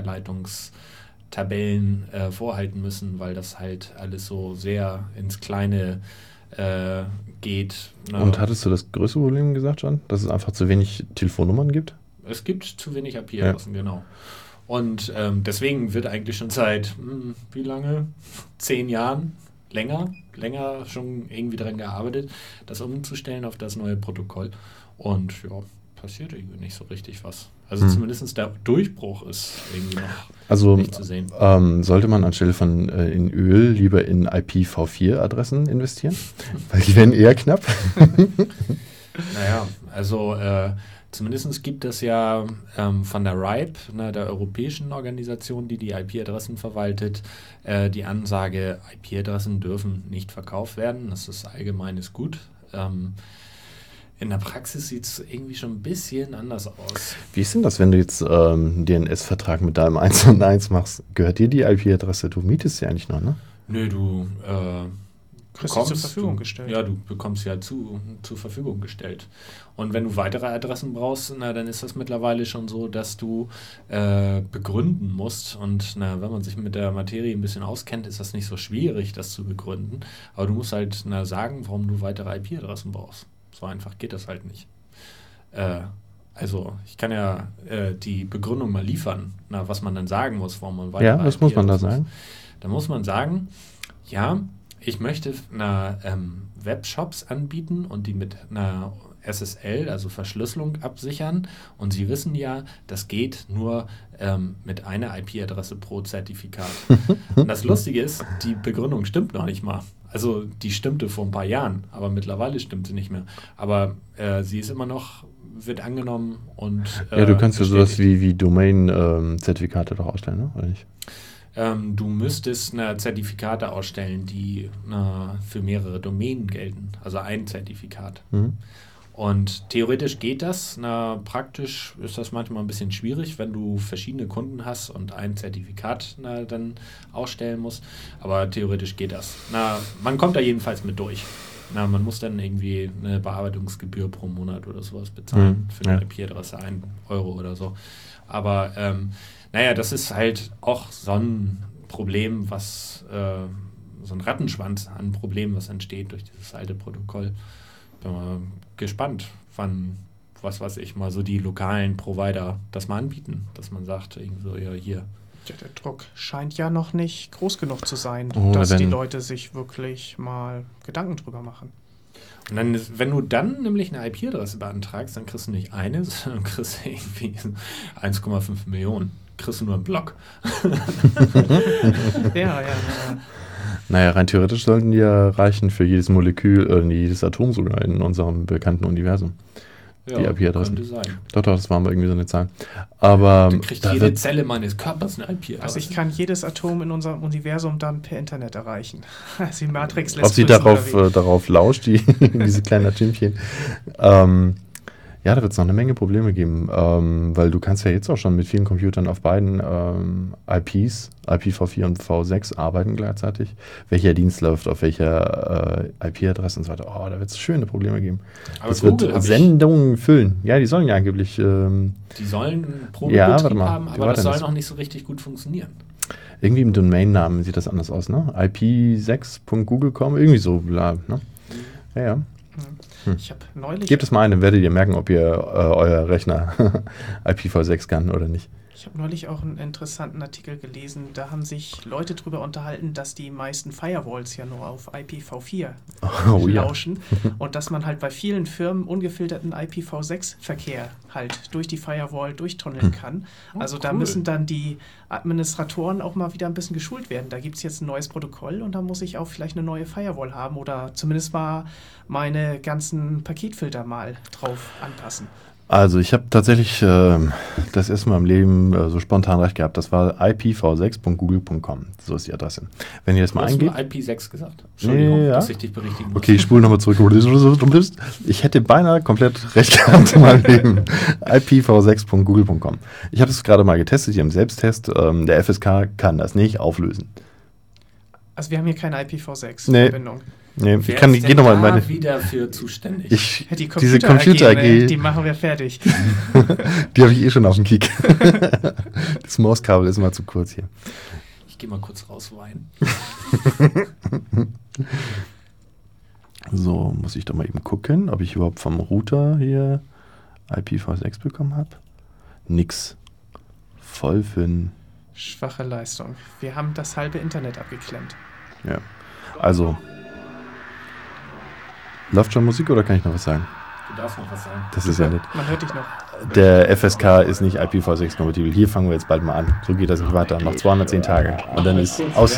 Weiterleitungstabellen äh, vorhalten müssen, weil das halt alles so sehr ins Kleine äh, geht. Na, Und hattest du das größte Problem gesagt schon? Dass es einfach zu wenig Telefonnummern gibt? es gibt zu wenig I P-Adressen, genau. Und ähm, deswegen wird eigentlich schon seit, hm, wie lange? Zehn Jahren, länger, länger schon irgendwie daran gearbeitet, das umzustellen auf das neue Protokoll. Und ja, passiert irgendwie nicht so richtig was. Also Hm. zumindest der Durchbruch ist irgendwie noch Also nicht zu sehen. ähm, sollte man anstelle von äh, in Öl lieber in I P v vier Adressen investieren? Weil die werden eher knapp. Naja, also äh, zumindest gibt es ja ähm, von der R I P, ne, der europäischen Organisation, die die I P-Adressen verwaltet, äh, die Ansage, I P-Adressen dürfen nicht verkauft werden. Das ist allgemeines Gut. Ähm, In der Praxis sieht es irgendwie schon ein bisschen anders aus. Wie ist denn das, wenn du jetzt ähm, einen D N S-Vertrag mit deinem eins und eins machst? Gehört dir die I P-Adresse? Du mietest sie eigentlich noch, ne? Nö, du äh, Kriegst du zur Verfügung du, gestellt. Ja, du bekommst sie ja zu, zur Verfügung gestellt. Und wenn du weitere Adressen brauchst, na, dann ist das mittlerweile schon so, dass du äh, begründen musst. Und na, wenn man sich mit der Materie ein bisschen auskennt, ist das nicht so schwierig, das zu begründen. Aber du musst halt na, sagen, warum du weitere I P-Adressen brauchst. So einfach geht das halt nicht. Äh, also ich kann ja äh, die Begründung mal liefern, na, was man dann sagen muss, warum man weitere Ja, was muss man da I P-Adressen sagen? Da muss man sagen, ja, ich möchte na, ähm, Webshops anbieten und die mit einer S S L, also Verschlüsselung, absichern. Und Sie wissen ja, das geht nur ähm, mit einer I P-Adresse pro Zertifikat. Und das Lustige ist, die Begründung stimmt noch nicht mal. Also die stimmte vor ein paar Jahren, aber mittlerweile stimmt sie nicht mehr. Aber äh, sie ist immer noch, wird angenommen und äh, Ja, du kannst ja sowas bestätigt. wie, wie Domain-Zertifikate doch ausstellen, ne? Oder nicht? Ähm, du müsstest eine Zertifikate ausstellen, die na, für mehrere Domänen gelten. Also ein Zertifikat. Mhm. Und theoretisch geht das. Na, praktisch ist das manchmal ein bisschen schwierig, wenn du verschiedene Kunden hast und ein Zertifikat na, dann ausstellen musst. Aber theoretisch geht das. Na, man kommt da jedenfalls mit durch. Na, man muss dann irgendwie eine Bearbeitungsgebühr pro Monat oder sowas bezahlen. Mhm, Für eine ja. I P-Adresse ein Euro oder so. Aber ähm, naja, das ist halt auch so ein Problem, was äh, so ein Rattenschwanz an Problemen, was entsteht durch dieses alte Protokoll. Bin mal gespannt, wann, was weiß ich, mal so die lokalen Provider das mal anbieten, dass man sagt, irgendwie so, ja, hier. Ja, der Druck scheint ja noch nicht groß genug zu sein, Oh, dass wenn- die Leute sich wirklich mal Gedanken drüber machen. Und dann, ist, wenn du dann nämlich eine I P-Adresse beantragst, dann kriegst du nicht eine, sondern kriegst du irgendwie eins Komma fünf Millionen. Kriegst du nur einen Block. Ja, ja, ja. Naja, rein theoretisch sollten die ja reichen für jedes Molekül, äh, jedes Atom sogar in unserem bekannten Universum. Die I P-Adressen. könnte sein. Doch, doch, das war mal irgendwie so eine Zahl. Aber Dann kriegt da jede wird, Zelle meines Körpers eine I P-Adresse. Also ich kann jedes Atom in unserem Universum dann per Internet erreichen. Also die Matrix lässt ob sie grüßen, darauf, oder äh, darauf lauscht, die, diese kleinen Atomchen. Ähm, ja, da wird es noch eine Menge Probleme geben, ähm, weil du kannst ja jetzt auch schon mit vielen Computern auf beiden ähm, I Ps, I P v vier und v sechs arbeiten gleichzeitig. Welcher Dienst läuft auf welcher äh, I P-Adresse und so weiter. Oh, da wird es schöne Probleme geben. Aber Das Google wird hab ich- Sendungen füllen. Ja, die sollen ja angeblich ähm, Die sollen einen Ja, Probebetrieb warte mal. haben, Wie aber war das denn soll das? noch nicht so richtig gut funktionieren. irgendwie im Domainnamen sieht das anders aus, ne? I P sechs Punkt google Punkt com, irgendwie so, bla, ne? Ja, ja. Ich habe neulich, Gebt es mal ein, dann werdet ihr merken, ob ihr äh, euer Rechner I P v sechs kann oder nicht. ich habe neulich auch einen interessanten Artikel gelesen. Da haben sich Leute drüber unterhalten, dass die meisten Firewalls ja nur auf I P v vier Oh ja. lauschen und dass man halt bei vielen Firmen ungefilterten I P v sechs Verkehr halt durch die Firewall durchtunneln kann. Also da cool. müssen dann die Administratoren auch mal wieder ein bisschen geschult werden. Da gibt es jetzt ein neues Protokoll und da muss ich auch vielleicht eine neue Firewall haben oder zumindest mal meine ganzen Paketfilter mal drauf anpassen. Also ich habe tatsächlich ähm, das erste Mal im Leben äh, so spontan recht gehabt. Das war I P v sechs Punkt google Punkt com. So ist die Adresse. Wenn ihr das Du mal hast nur eingebt. I P sechs gesagt. Entschuldigung, Ja. dass ich dich berichtigen muss. Okay, ich spule nochmal zurück. Ich hätte beinahe komplett recht gehabt in meinem Leben. I P v sechs Punkt google Punkt com. Ich habe es gerade mal getestet hier im Selbsttest. Ähm, der F S K kann das nicht auflösen. Also wir haben hier keine I P v six Nee. Verbindung. Nee, Wer ich kann, ist geh denn nochmal in da meine. wieder für zuständig? Ich, Ja, die diese Computer, Computer A G, ne, A G, die machen wir fertig. die habe ich eh schon auf dem Kick. Das Mauskabel ist immer zu kurz hier. Ich gehe mal kurz raus weinen. So, muss ich doch mal eben gucken, ob ich überhaupt vom Router hier I P v sechs bekommen habe. Nix. Voll für ein. Schwache Leistung. Wir haben das halbe Internet abgeklemmt. Ja. Also. Läuft schon Musik oder kann ich noch was sagen? Du darfst noch was sagen. Das ist ja nett. Man hört dich noch. Der F S K ist nicht I P v sechs kompatibel. Hier fangen wir jetzt bald mal an. So geht das nicht weiter. Noch zweihundertzehn Tage. Und dann ist aus.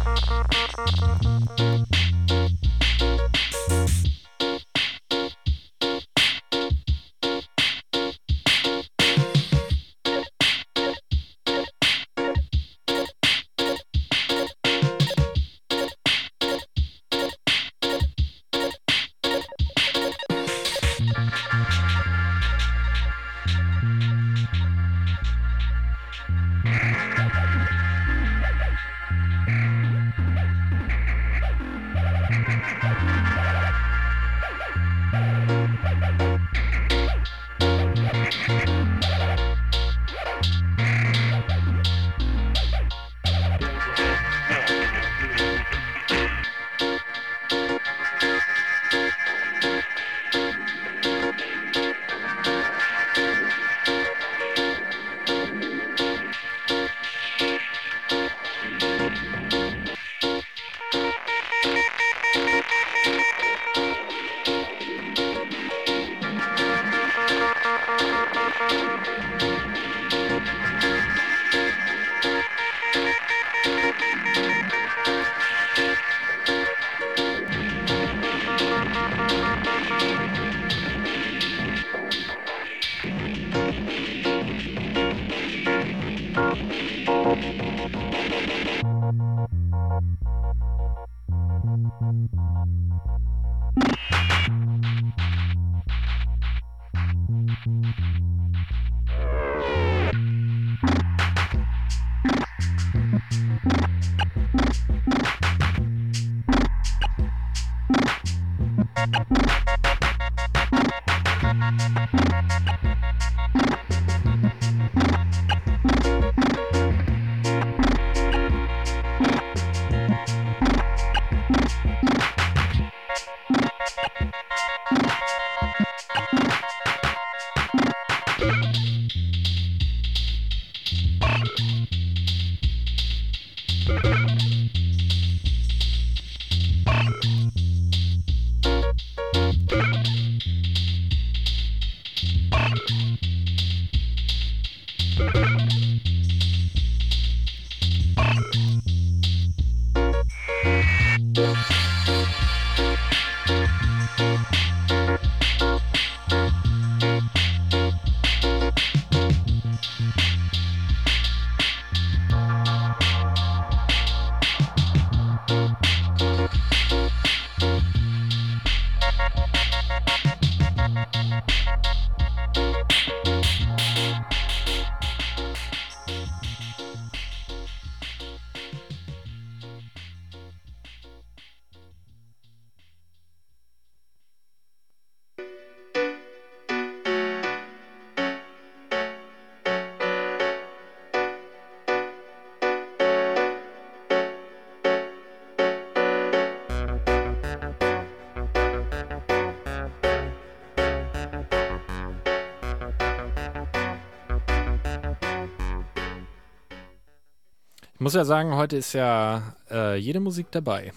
Ich muss ja sagen, heute ist ja äh, jede Musik dabei.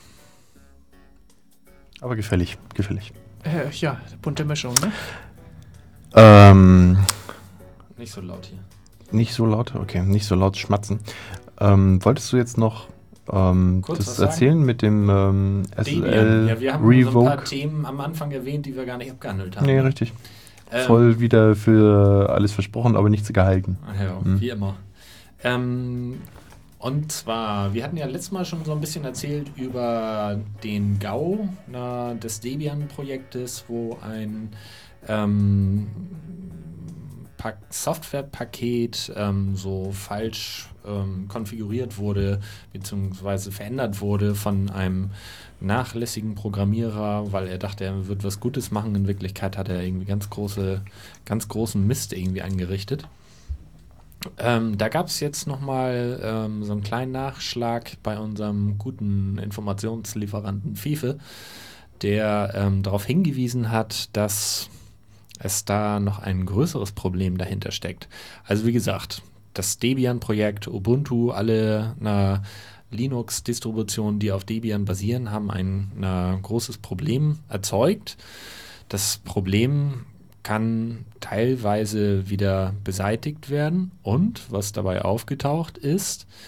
Aber gefällig, gefällig. Äh, ja, bunte Mischung, ne? Ähm, Nicht so laut hier. nicht so laut, okay, nicht so laut schmatzen. Ähm, wolltest du jetzt noch ähm, Kurz das was sagen? erzählen mit dem ähm, S Debian. L Ja, wir haben so ein Revoke? paar Themen am Anfang erwähnt, die wir gar nicht abgehandelt haben. Nee, richtig. Ähm, Voll wieder für alles versprochen, aber nichts gehalten. Ach ja, Mhm. wie immer. Ähm, und zwar, wir hatten ja letztes Mal schon so ein bisschen erzählt über den G A U na, des Debian-Projektes, wo ein ähm, Pa- Softwarepaket ähm, so falsch ähm, konfiguriert wurde, beziehungsweise verändert wurde von einem nachlässigen Programmierer, weil er dachte, er wird was Gutes machen. In Wirklichkeit hat er irgendwie ganz große, ganz großen Mist irgendwie angerichtet. Ähm, da gab es jetzt nochmal ähm, so einen kleinen Nachschlag bei unserem guten Informationslieferanten Fife, der ähm, darauf hingewiesen hat, dass es da noch ein größeres Problem dahinter steckt. Also wie gesagt, das Debian-Projekt, Ubuntu, alle na, Linux-Distributionen, die auf Debian basieren, haben ein na, großes Problem erzeugt. Das Problem kann teilweise wieder beseitigt werden und was dabei aufgetaucht ist,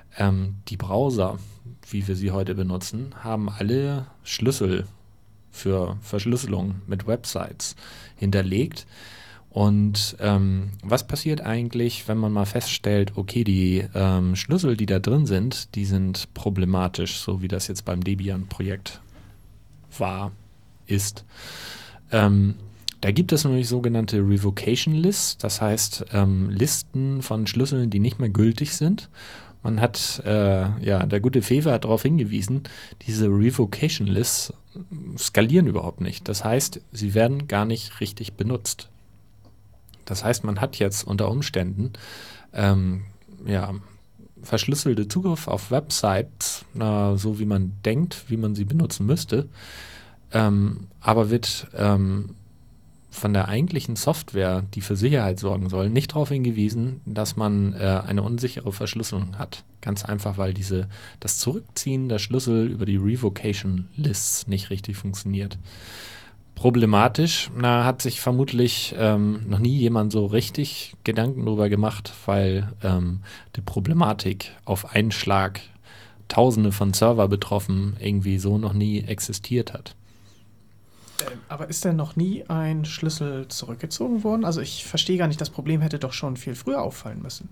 ähm, die Browser, wie wir sie heute benutzen, haben alle Schlüssel für Verschlüsselung mit Websites hinterlegt. Und ähm, was passiert eigentlich, wenn man mal feststellt, okay, die ähm, Schlüssel, die da drin sind, die sind problematisch, so wie das jetzt beim Debian-Projekt war, ist. Ähm, da gibt es nämlich sogenannte Revocation Lists, das heißt ähm, Listen von Schlüsseln, die nicht mehr gültig sind. Man hat, äh, ja, der gute Fefe hat darauf hingewiesen, diese Revocation Lists skalieren überhaupt nicht. Das heißt, sie werden gar nicht richtig benutzt. Das heißt, man hat jetzt unter Umständen ähm, ja, verschlüsselte Zugriff auf Websites, na, so wie man denkt, wie man sie benutzen müsste, ähm, aber wird ähm, von der eigentlichen Software, die für Sicherheit sorgen soll, nicht darauf hingewiesen, dass man äh, eine unsichere Verschlüsselung hat. Ganz einfach, weil diese, das Zurückziehen der Schlüssel über die Revocation Lists nicht richtig funktioniert. Problematisch, na, hat sich vermutlich ähm, noch nie jemand so richtig Gedanken darüber gemacht, weil ähm, die Problematik auf einen Schlag Tausende von Server betroffen irgendwie so noch nie existiert hat. Ähm, aber ist denn noch nie ein Schlüssel zurückgezogen worden? Also ich verstehe gar nicht, das Problem hätte doch schon viel früher auffallen müssen.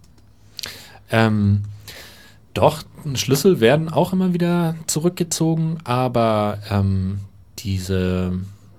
Ähm, doch, Schlüssel werden auch immer wieder zurückgezogen, aber ähm, diese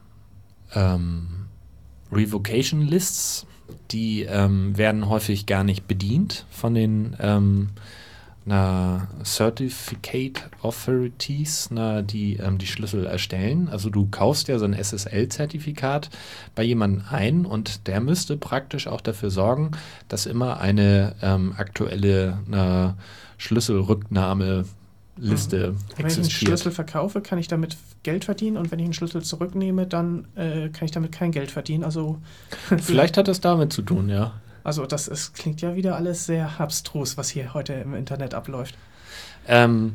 Ähm, Revocation Lists, die ähm, werden häufig gar nicht bedient von den ähm, na, Certificate Authorities, na, die ähm, die Schlüssel erstellen. Also du kaufst ja so ein S S L-Zertifikat bei jemandem ein und der müsste praktisch auch dafür sorgen, dass immer eine ähm, aktuelle na, Schlüsselrücknahme Liste Wenn ich einen existiert. Schlüssel verkaufe, kann ich damit Geld verdienen und wenn ich einen Schlüssel zurücknehme, dann äh, kann ich damit kein Geld verdienen. Also Vielleicht hat das damit zu tun, ja. Also das ist, klingt ja wieder alles sehr abstrus, was hier heute im Internet abläuft. Ähm,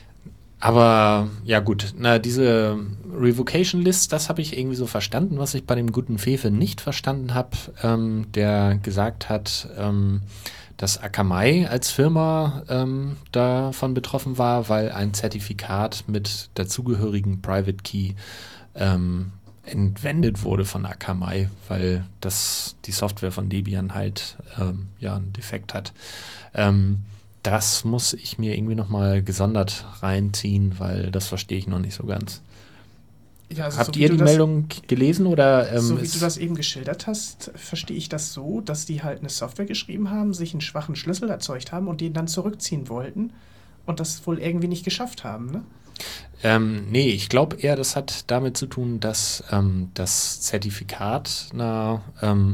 aber ja gut, na, diese Revocation List, das habe ich irgendwie so verstanden, was ich bei dem guten Fefe nicht verstanden habe, ähm, der gesagt hat, ähm, dass Akamai als Firma ähm, davon betroffen war, weil ein Zertifikat mit dazugehörigen Private Key ähm, entwendet wurde von Akamai, weil das die Software von Debian halt ähm, ja einen Defekt hat. Ähm, das muss ich mir irgendwie nochmal gesondert reinziehen, weil das verstehe ich noch nicht so ganz. Ja, also Habt so ihr die das, Meldung gelesen oder? Ähm, so wie du das eben geschildert hast, verstehe ich das so, dass die halt eine Software geschrieben haben, sich einen schwachen Schlüssel erzeugt haben und den dann zurückziehen wollten und das wohl irgendwie nicht geschafft haben, ne? Ähm, nee, ich glaube eher, das hat damit zu tun, dass ähm, das Zertifikat na, ähm,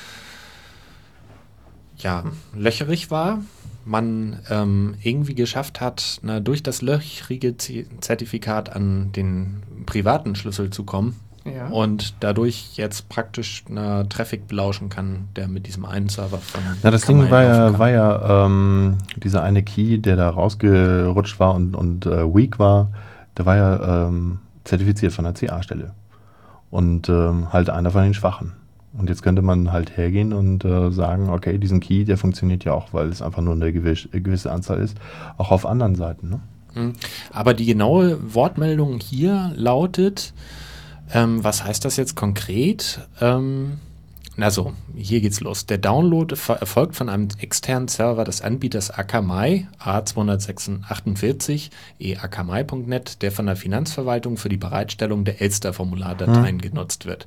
ja, löcherig war. Man ähm, irgendwie geschafft hat, na, durch das löchrige Z- Zertifikat an den privaten Schlüssel zu kommen Ja. und dadurch jetzt praktisch na, Traffic belauschen kann, der mit diesem einen Server von Na, das Akamai Ding war laufen ja, kann. war ja ähm, dieser eine Key, der da rausgerutscht war und, und äh, weak war, der war ja ähm, zertifiziert von der C A-Stelle. Und ähm, halt einer von den Schwachen. Und jetzt könnte man halt hergehen und äh, sagen, okay, diesen Key, der funktioniert ja auch, weil es einfach nur eine gewiss, gewisse Anzahl ist, auch auf anderen Seiten. Ne? Mhm. Aber die genaue Wortmeldung hier lautet, ähm, was heißt das jetzt konkret? Ähm, also, hier geht's los. Der Download ver- erfolgt von einem externen Server des Anbieters Akamai, A zwei achtundvierzig e akamai punkt net, der von der Finanzverwaltung für die Bereitstellung der Elster-Formulardateien Hm. genutzt wird.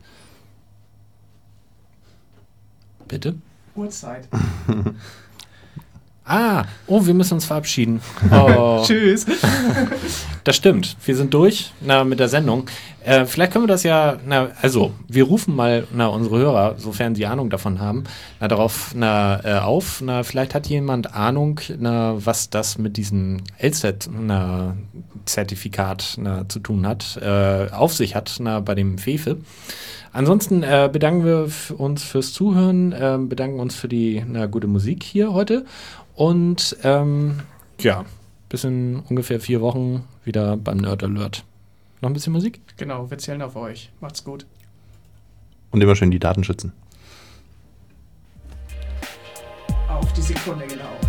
Bitte? Uhrzeit. Ah, oh, wir müssen uns verabschieden. Oh. Tschüss. Das stimmt. Wir sind durch na, mit der Sendung. Äh, vielleicht können wir das ja, na, also wir rufen mal na, unsere Hörer, sofern sie Ahnung davon haben, na, darauf na, äh, auf. Na, vielleicht hat jemand Ahnung, na, was das mit diesem L S A T-Zertifikat zu tun hat, äh, auf sich hat na, bei dem Fefe. Ansonsten äh, bedanken wir f- uns fürs Zuhören, äh, bedanken uns für die na, gute Musik hier heute und ähm, ja, bis in ungefähr vier Wochen wieder beim Nerd Alert. Noch ein bisschen Musik? Genau, wir zählen auf euch. Macht's gut. Und immer schön die Daten schützen. Auf die Sekunde, genau.